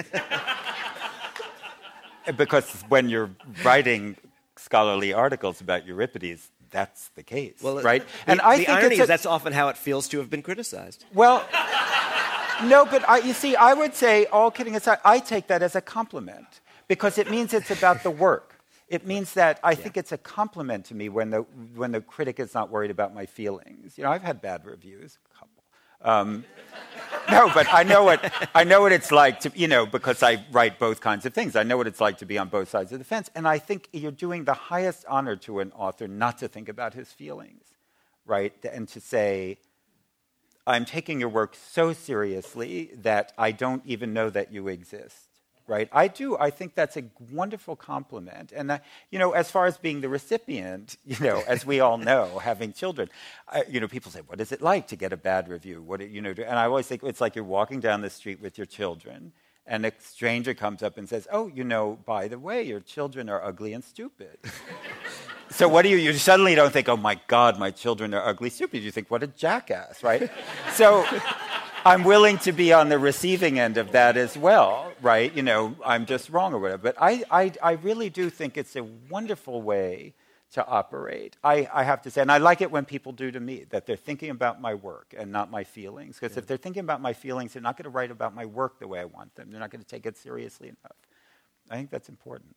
Because when you're writing scholarly articles about Euripides, that's the case, well, right? The, and I the think irony it's a, is that's often how it feels to have been criticized. Well, no, but I, you see, I would say, all kidding aside, I take that as a compliment because it means it's about the work. It means that I yeah. think it's a compliment to me when the when the critic is not worried about my feelings. You know, I've had bad reviews, a couple. Um, no, but I know what I know what it's like to, you know, because I write both kinds of things. I know what it's like to be on both sides of the fence, and I think you're doing the highest honor to an author not to think about his feelings, right? And to say, I'm taking your work so seriously that I don't even know that you exist, right? I do. I think that's a wonderful compliment. And, uh, you know, as far as being the recipient, you know, as we all know, having children, I, you know, people say, what is it like to get a bad review? What, you know, and I always think it's like you're walking down the street with your children, and a stranger comes up and says, oh, you know, by the way, your children are ugly and stupid. So what do you, you suddenly don't think, oh, my God, my children are ugly, stupid. You think, what a jackass, right? So I'm willing to be on the receiving end of that as well, right? You know, I'm just wrong or whatever. But I, I, I really do think it's a wonderful way to operate. I, I have to say, and I like it when people do to me, that they're thinking about my work and not my feelings. Because yeah. if they're thinking about my feelings, they're not going to write about my work the way I want them. They're not going to take it seriously enough. I think that's important.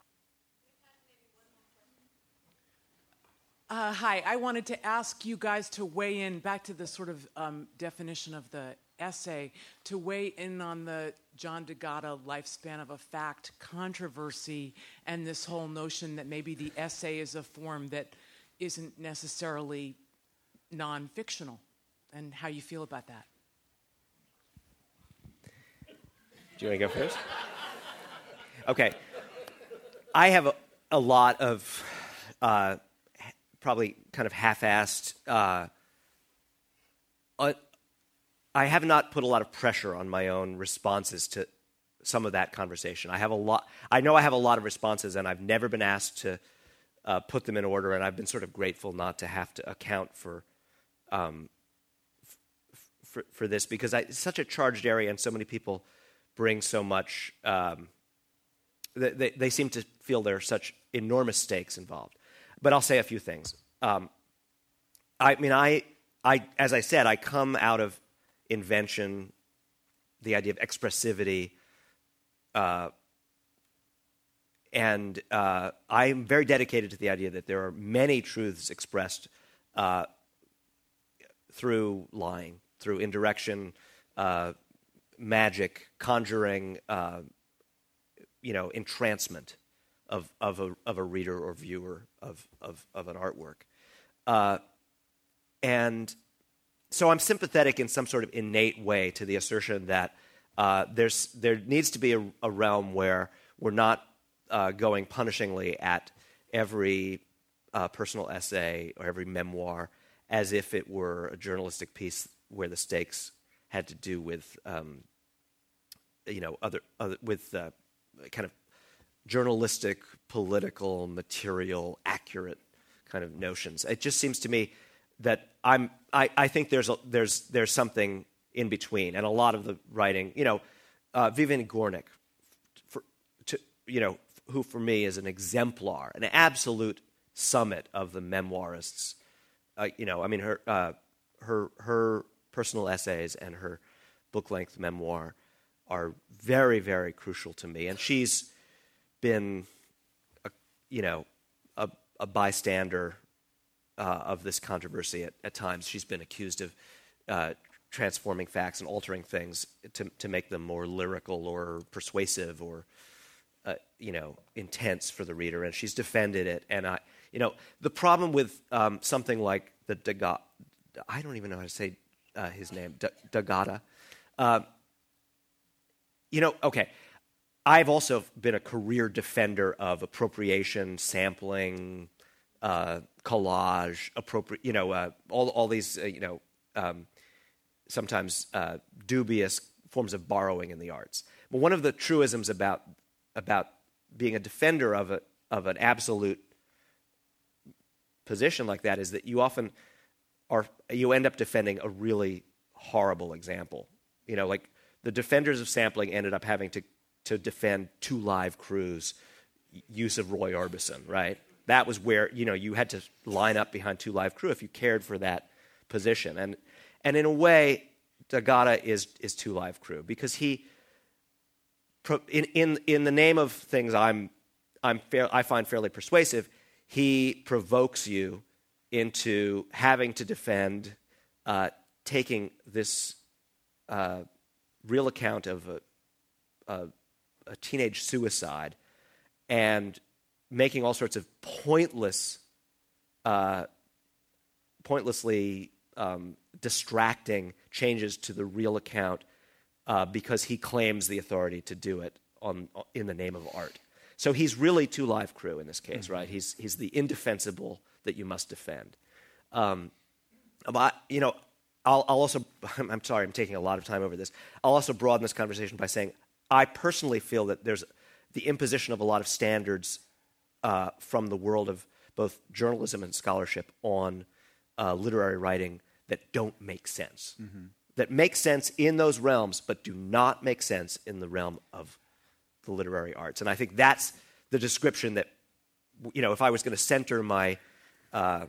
Uh, hi, I wanted to ask you guys to weigh in, back to the sort of um, definition of the essay, to weigh in on the John D'Agata lifespan of a fact controversy and this whole notion that maybe the essay is a form that isn't necessarily non-fictional, and how you feel about that. Do you want to go first? Okay. I have a, a lot of... Uh, probably kind of half-assed. Uh, uh, I have not put a lot of pressure on my own responses to some of that conversation. I have a lot. I know I have a lot of responses, and I've never been asked to uh, put them in order, and I've been sort of grateful not to have to account for um, f- for, for this because I, it's such a charged area, and so many people bring so much. Um, they, they seem to feel there are such enormous stakes involved. But I'll say a few things. Um, I mean, I, I, as I said, I come out of invention, the idea of expressivity, uh, and uh, I'm very dedicated to the idea that there are many truths expressed uh, through lying, through indirection, uh, magic, conjuring, uh, you know, entrancement. Of, of a of a reader or viewer of of, of an artwork, uh, and so I'm sympathetic in some sort of innate way to the assertion that Uh, there's there needs to be a, a realm where we're not uh, going punishingly at every uh, personal essay or every memoir as if it were a journalistic piece where the stakes had to do with um, you know other, other with uh, kind of journalistic, political, material, accurate kind of notions. It just seems to me that I'm I, I think there's a, there's there's something in between, and a lot of the writing, you know, uh, Vivian Gornick, for, to, you know, who for me is an exemplar, an absolute summit of the memoirists. Uh, you know, I mean, her uh, her her personal essays and her book-length memoir are very, very crucial to me, and she's been, a, you know, a, a bystander uh, of this controversy at, at times. She's been accused of uh, transforming facts and altering things to to make them more lyrical or persuasive or uh, you know intense for the reader, and she's defended it. And I, you know, the problem with um, something like the Dagata, I don't even know how to say uh, his name, D- Dagata. Uh, you know, okay, I've also been a career defender of appropriation, sampling, uh, collage, appropriate, you know, uh, all all these, uh, you know. Um, sometimes uh, dubious forms of borrowing in the arts. But one of the truisms about about being a defender of a of an absolute position like that is that you often are you end up defending a really horrible example. You know, like the defenders of sampling ended up having to to defend Two Live Crew's use of Roy Orbison, right? That was where, you know, you had to line up behind Two Live Crew if you cared for that position. And And in a way, Dagata is is Two Live Crew because he, in in in the name of things I'm I'm fair, I find fairly persuasive, he provokes you into having to defend uh, taking this uh, real account of a, a a teenage suicide and making all sorts of pointless, uh, pointlessly. Um, distracting changes to the real account uh, because he claims the authority to do it on in the name of art. So he's really Two Live Crew in this case, mm-hmm. right? He's he's the indefensible that you must defend. Um, but you know, I'll, I'll also I'm sorry I'm taking a lot of time over this. I'll also broaden this conversation by saying I personally feel that there's the imposition of a lot of standards uh, from the world of both journalism and scholarship on Uh, literary writing that don't make sense, mm-hmm. that make sense in those realms, but do not make sense in the realm of the literary arts. And I think that's the description that, you know, if I was going to center my, uh,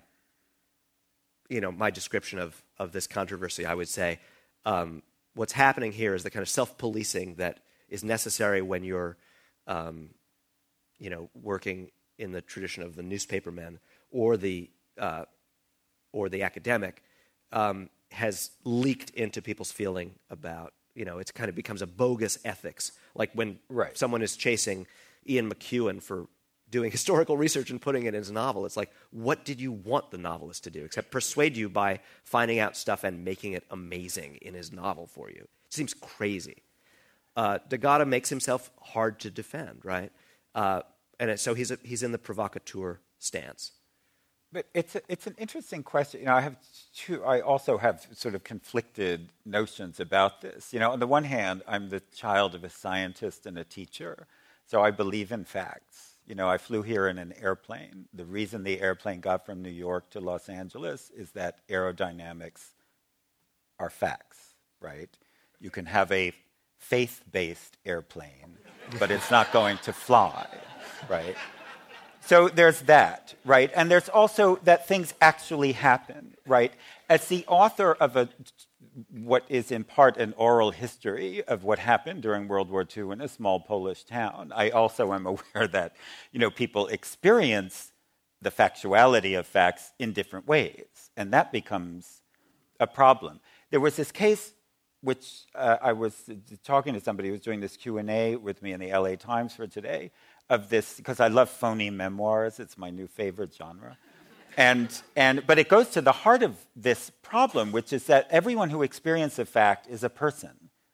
you know, my description of, of this controversy, I would say um, what's happening here is the kind of self-policing that is necessary when you're, um, you know, working in the tradition of the newspapermen or the uh, or the academic, um, has leaked into people's feeling about, you know, it kind of becomes a bogus ethics. Like when right. someone is chasing Ian McEwan for doing historical research and putting it in his novel, it's like, what did you want the novelist to do except persuade you by finding out stuff and making it amazing in his novel for you? It seems crazy. Uh, Dagata makes himself hard to defend, right? Uh, and it, so he's a, he's in the provocateur stance. But it's a, it's an interesting question. You know, I have two. I also have sort of conflicted notions about this. You know, on the one hand, I'm the child of a scientist and a teacher, so I believe in facts. You know, I flew here in an airplane. The reason the airplane got from New York to Los Angeles is that aerodynamics are facts, right? You can have a faith-based airplane, but it's not going to fly, right? So there's that, right? And there's also that things actually happen, right? As the author of a what is in part an oral history of what happened during World War Two in a small Polish town, I also am aware that, you know, people experience the factuality of facts in different ways, and that becomes a problem. There was this case which uh, I was talking to somebody who was doing this Q and A with me in the L A Times for today, of this, because I love phony memoirs. It's my new favorite genre. And, and, but it goes to the heart of this problem, which is that everyone who experiences a fact is a person,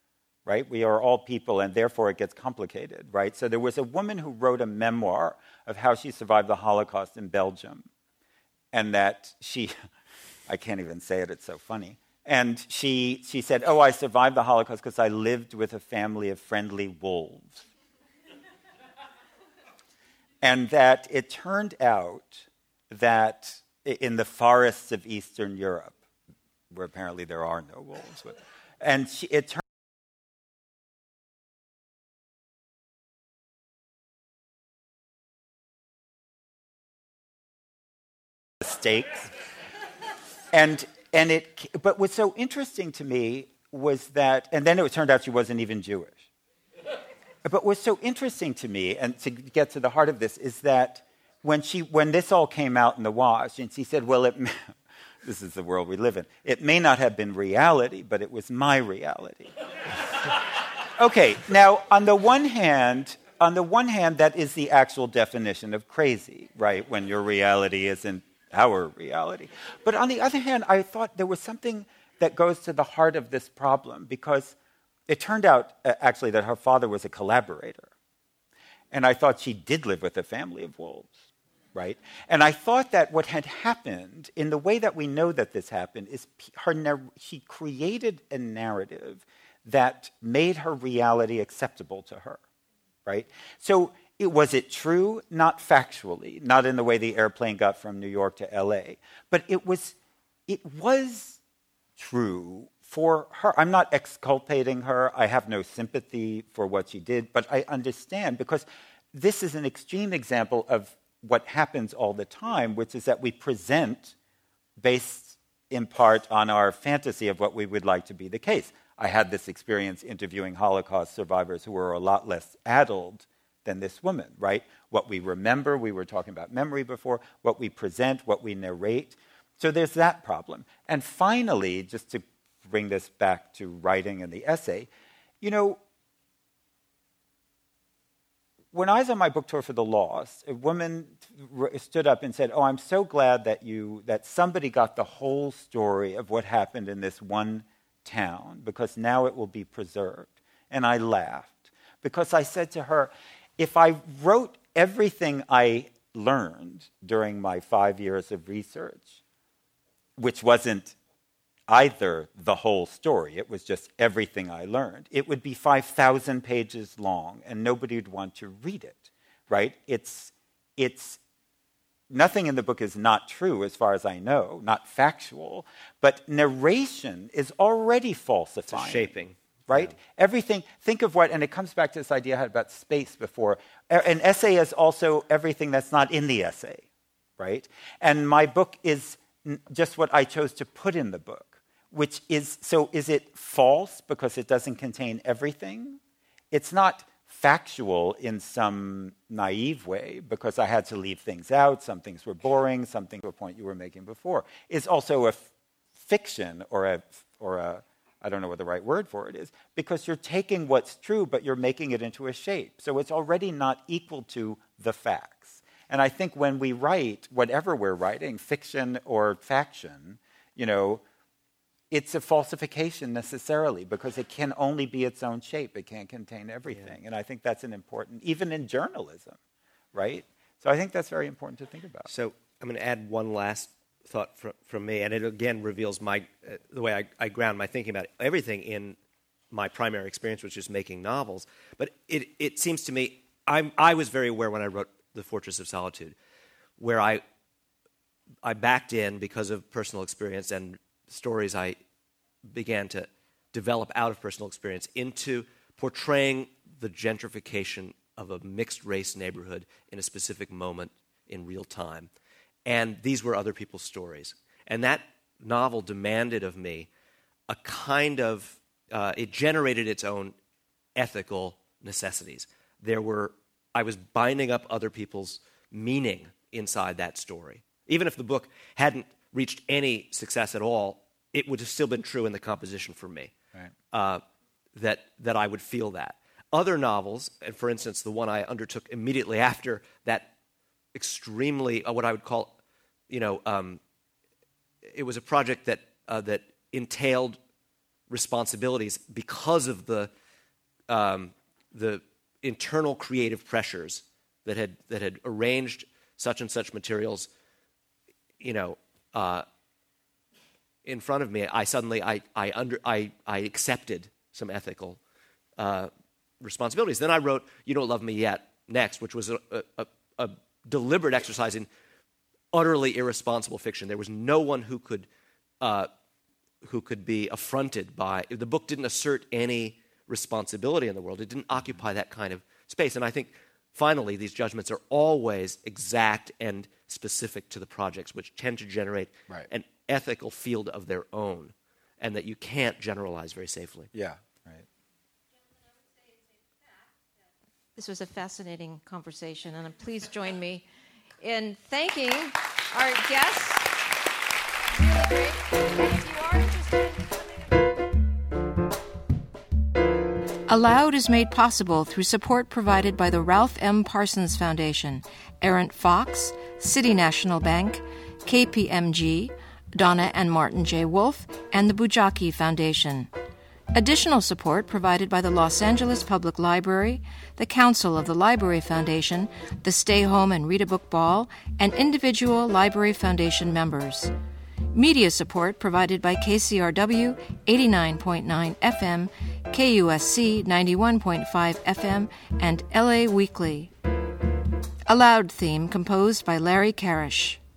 right? We are all people, and therefore it gets complicated, right? So there was a woman who wrote a memoir of how she survived the Holocaust in Belgium, and that she, I can't even say it, it's so funny, and she, she said, oh, I survived the Holocaust because I lived with a family of friendly wolves. And that it turned out that in the forests of Eastern Europe, where apparently there are no wolves, but, and she, it turned mistakes. And and it but what's so interesting to me was that, and then it turned out she wasn't even Jewish. But what's so interesting to me, and to get to the heart of this, is that when she when this all came out in the wash, and she said, well, it this is the world we live in. It may not have been reality, but it was my reality. Okay, now on the one hand, on the one hand, that is the actual definition of crazy, right? When your reality isn't our reality. But on the other hand, I thought there was something that goes to the heart of this problem, because it turned out uh, actually that her father was a collaborator. And I thought she did live with a family of wolves, right? And I thought that what had happened, in the way that we know that this happened, is her she created a narrative that made her reality acceptable to her, right? So it, was it true? Not factually, not in the way the airplane got from New York to L A, but it was, it was true for her. I'm not exculpating her. I have no sympathy for what she did, but I understand, because this is an extreme example of what happens all the time, which is that we present based in part on our fantasy of what we would like to be the case. I had this experience interviewing Holocaust survivors who were a lot less addled than this woman, right? What we remember, we were talking about memory before, what we present, what we narrate. So there's that problem. And finally, just to bring this back to writing and the essay, you know, when I was on my book tour for The Lost, a woman stood up and said, oh, I'm so glad that you that somebody got the whole story of what happened in this one town, because now it will be preserved. And I laughed, because I said to her, if I wrote everything I learned during my five years of research, which wasn't either the whole story, it was just everything I learned, it would be five thousand pages long, and nobody would want to read it, right? It's, it's, nothing in the book is not true, as far as I know, not factual, but narration is already falsifying. It's shaping. Right? Yeah. Everything, think of what, and it comes back to this idea I had about space before. An essay is also everything that's not in the essay, right? And my book is just what I chose to put in the book, which is, so is it false because it doesn't contain everything? It's not factual in some naive way because I had to leave things out. Some things were boring, some things were a point you were making before. It's also a f- fiction or a, or a, I don't know what the right word for it is, because you're taking what's true, but you're making it into a shape. So it's already not equal to the facts. And I think when we write, whatever we're writing, fiction or faction, you know, it's a falsification necessarily, because it can only be its own shape. It can't contain everything. Yeah. And I think that's an important, even in journalism, right? So I think that's very important to think about. So I'm going to add one last thought from, from me, and it again reveals my uh, the way I, I ground my thinking about everything in my primary experience, which is making novels. But it, it seems to me, I'm, I was very aware when I wrote The Fortress of Solitude, where I I backed in because of personal experience and stories I began to develop out of personal experience into portraying the gentrification of a mixed-race neighborhood in a specific moment in real time. And these were other people's stories. And that novel demanded of me a kind of, uh, it generated its own ethical necessities. There were, I was binding up other people's meaning inside that story. Even if the book hadn't reached any success at all, it would have still been true in the composition for me, right. uh, that, that I would feel that. Other novels, and for instance, the one I undertook immediately after that extremely, uh, what I would call, you know, um, it was a project that uh, that entailed responsibilities because of the um, the internal creative pressures that had that had arranged such and such materials, you know, uh, in front of me, I suddenly I I under I I accepted some ethical uh, responsibilities. Then I wrote "You Don't Love Me Yet" next, which was a, a, a deliberate exercise in utterly irresponsible fiction. There was no one who could uh, who could be affronted by the book. Didn't assert any responsibility in the world. It didn't occupy that kind of space. And I think finally these judgments are always exact and specific to the projects, which tend to generate right. an ethical field of their own, and that you can't generalize very safely. Yeah, right. This was a fascinating conversation, and please join me in thanking our guests. Really great. And if you are interested in Aloud is made possible through support provided by the Ralph M. Parsons Foundation, Errant Fox, City National Bank, K P M G, Donna and Martin J. Wolf, and the Bujaki Foundation. Additional support provided by the Los Angeles Public Library, the Council of the Library Foundation, the Stay Home and Read a Book Ball, and individual Library Foundation members. Media support provided by K C R W eighty-nine point nine F M, K U S C ninety-one point five F M, and L A Weekly. Aloud theme composed by Larry Karish.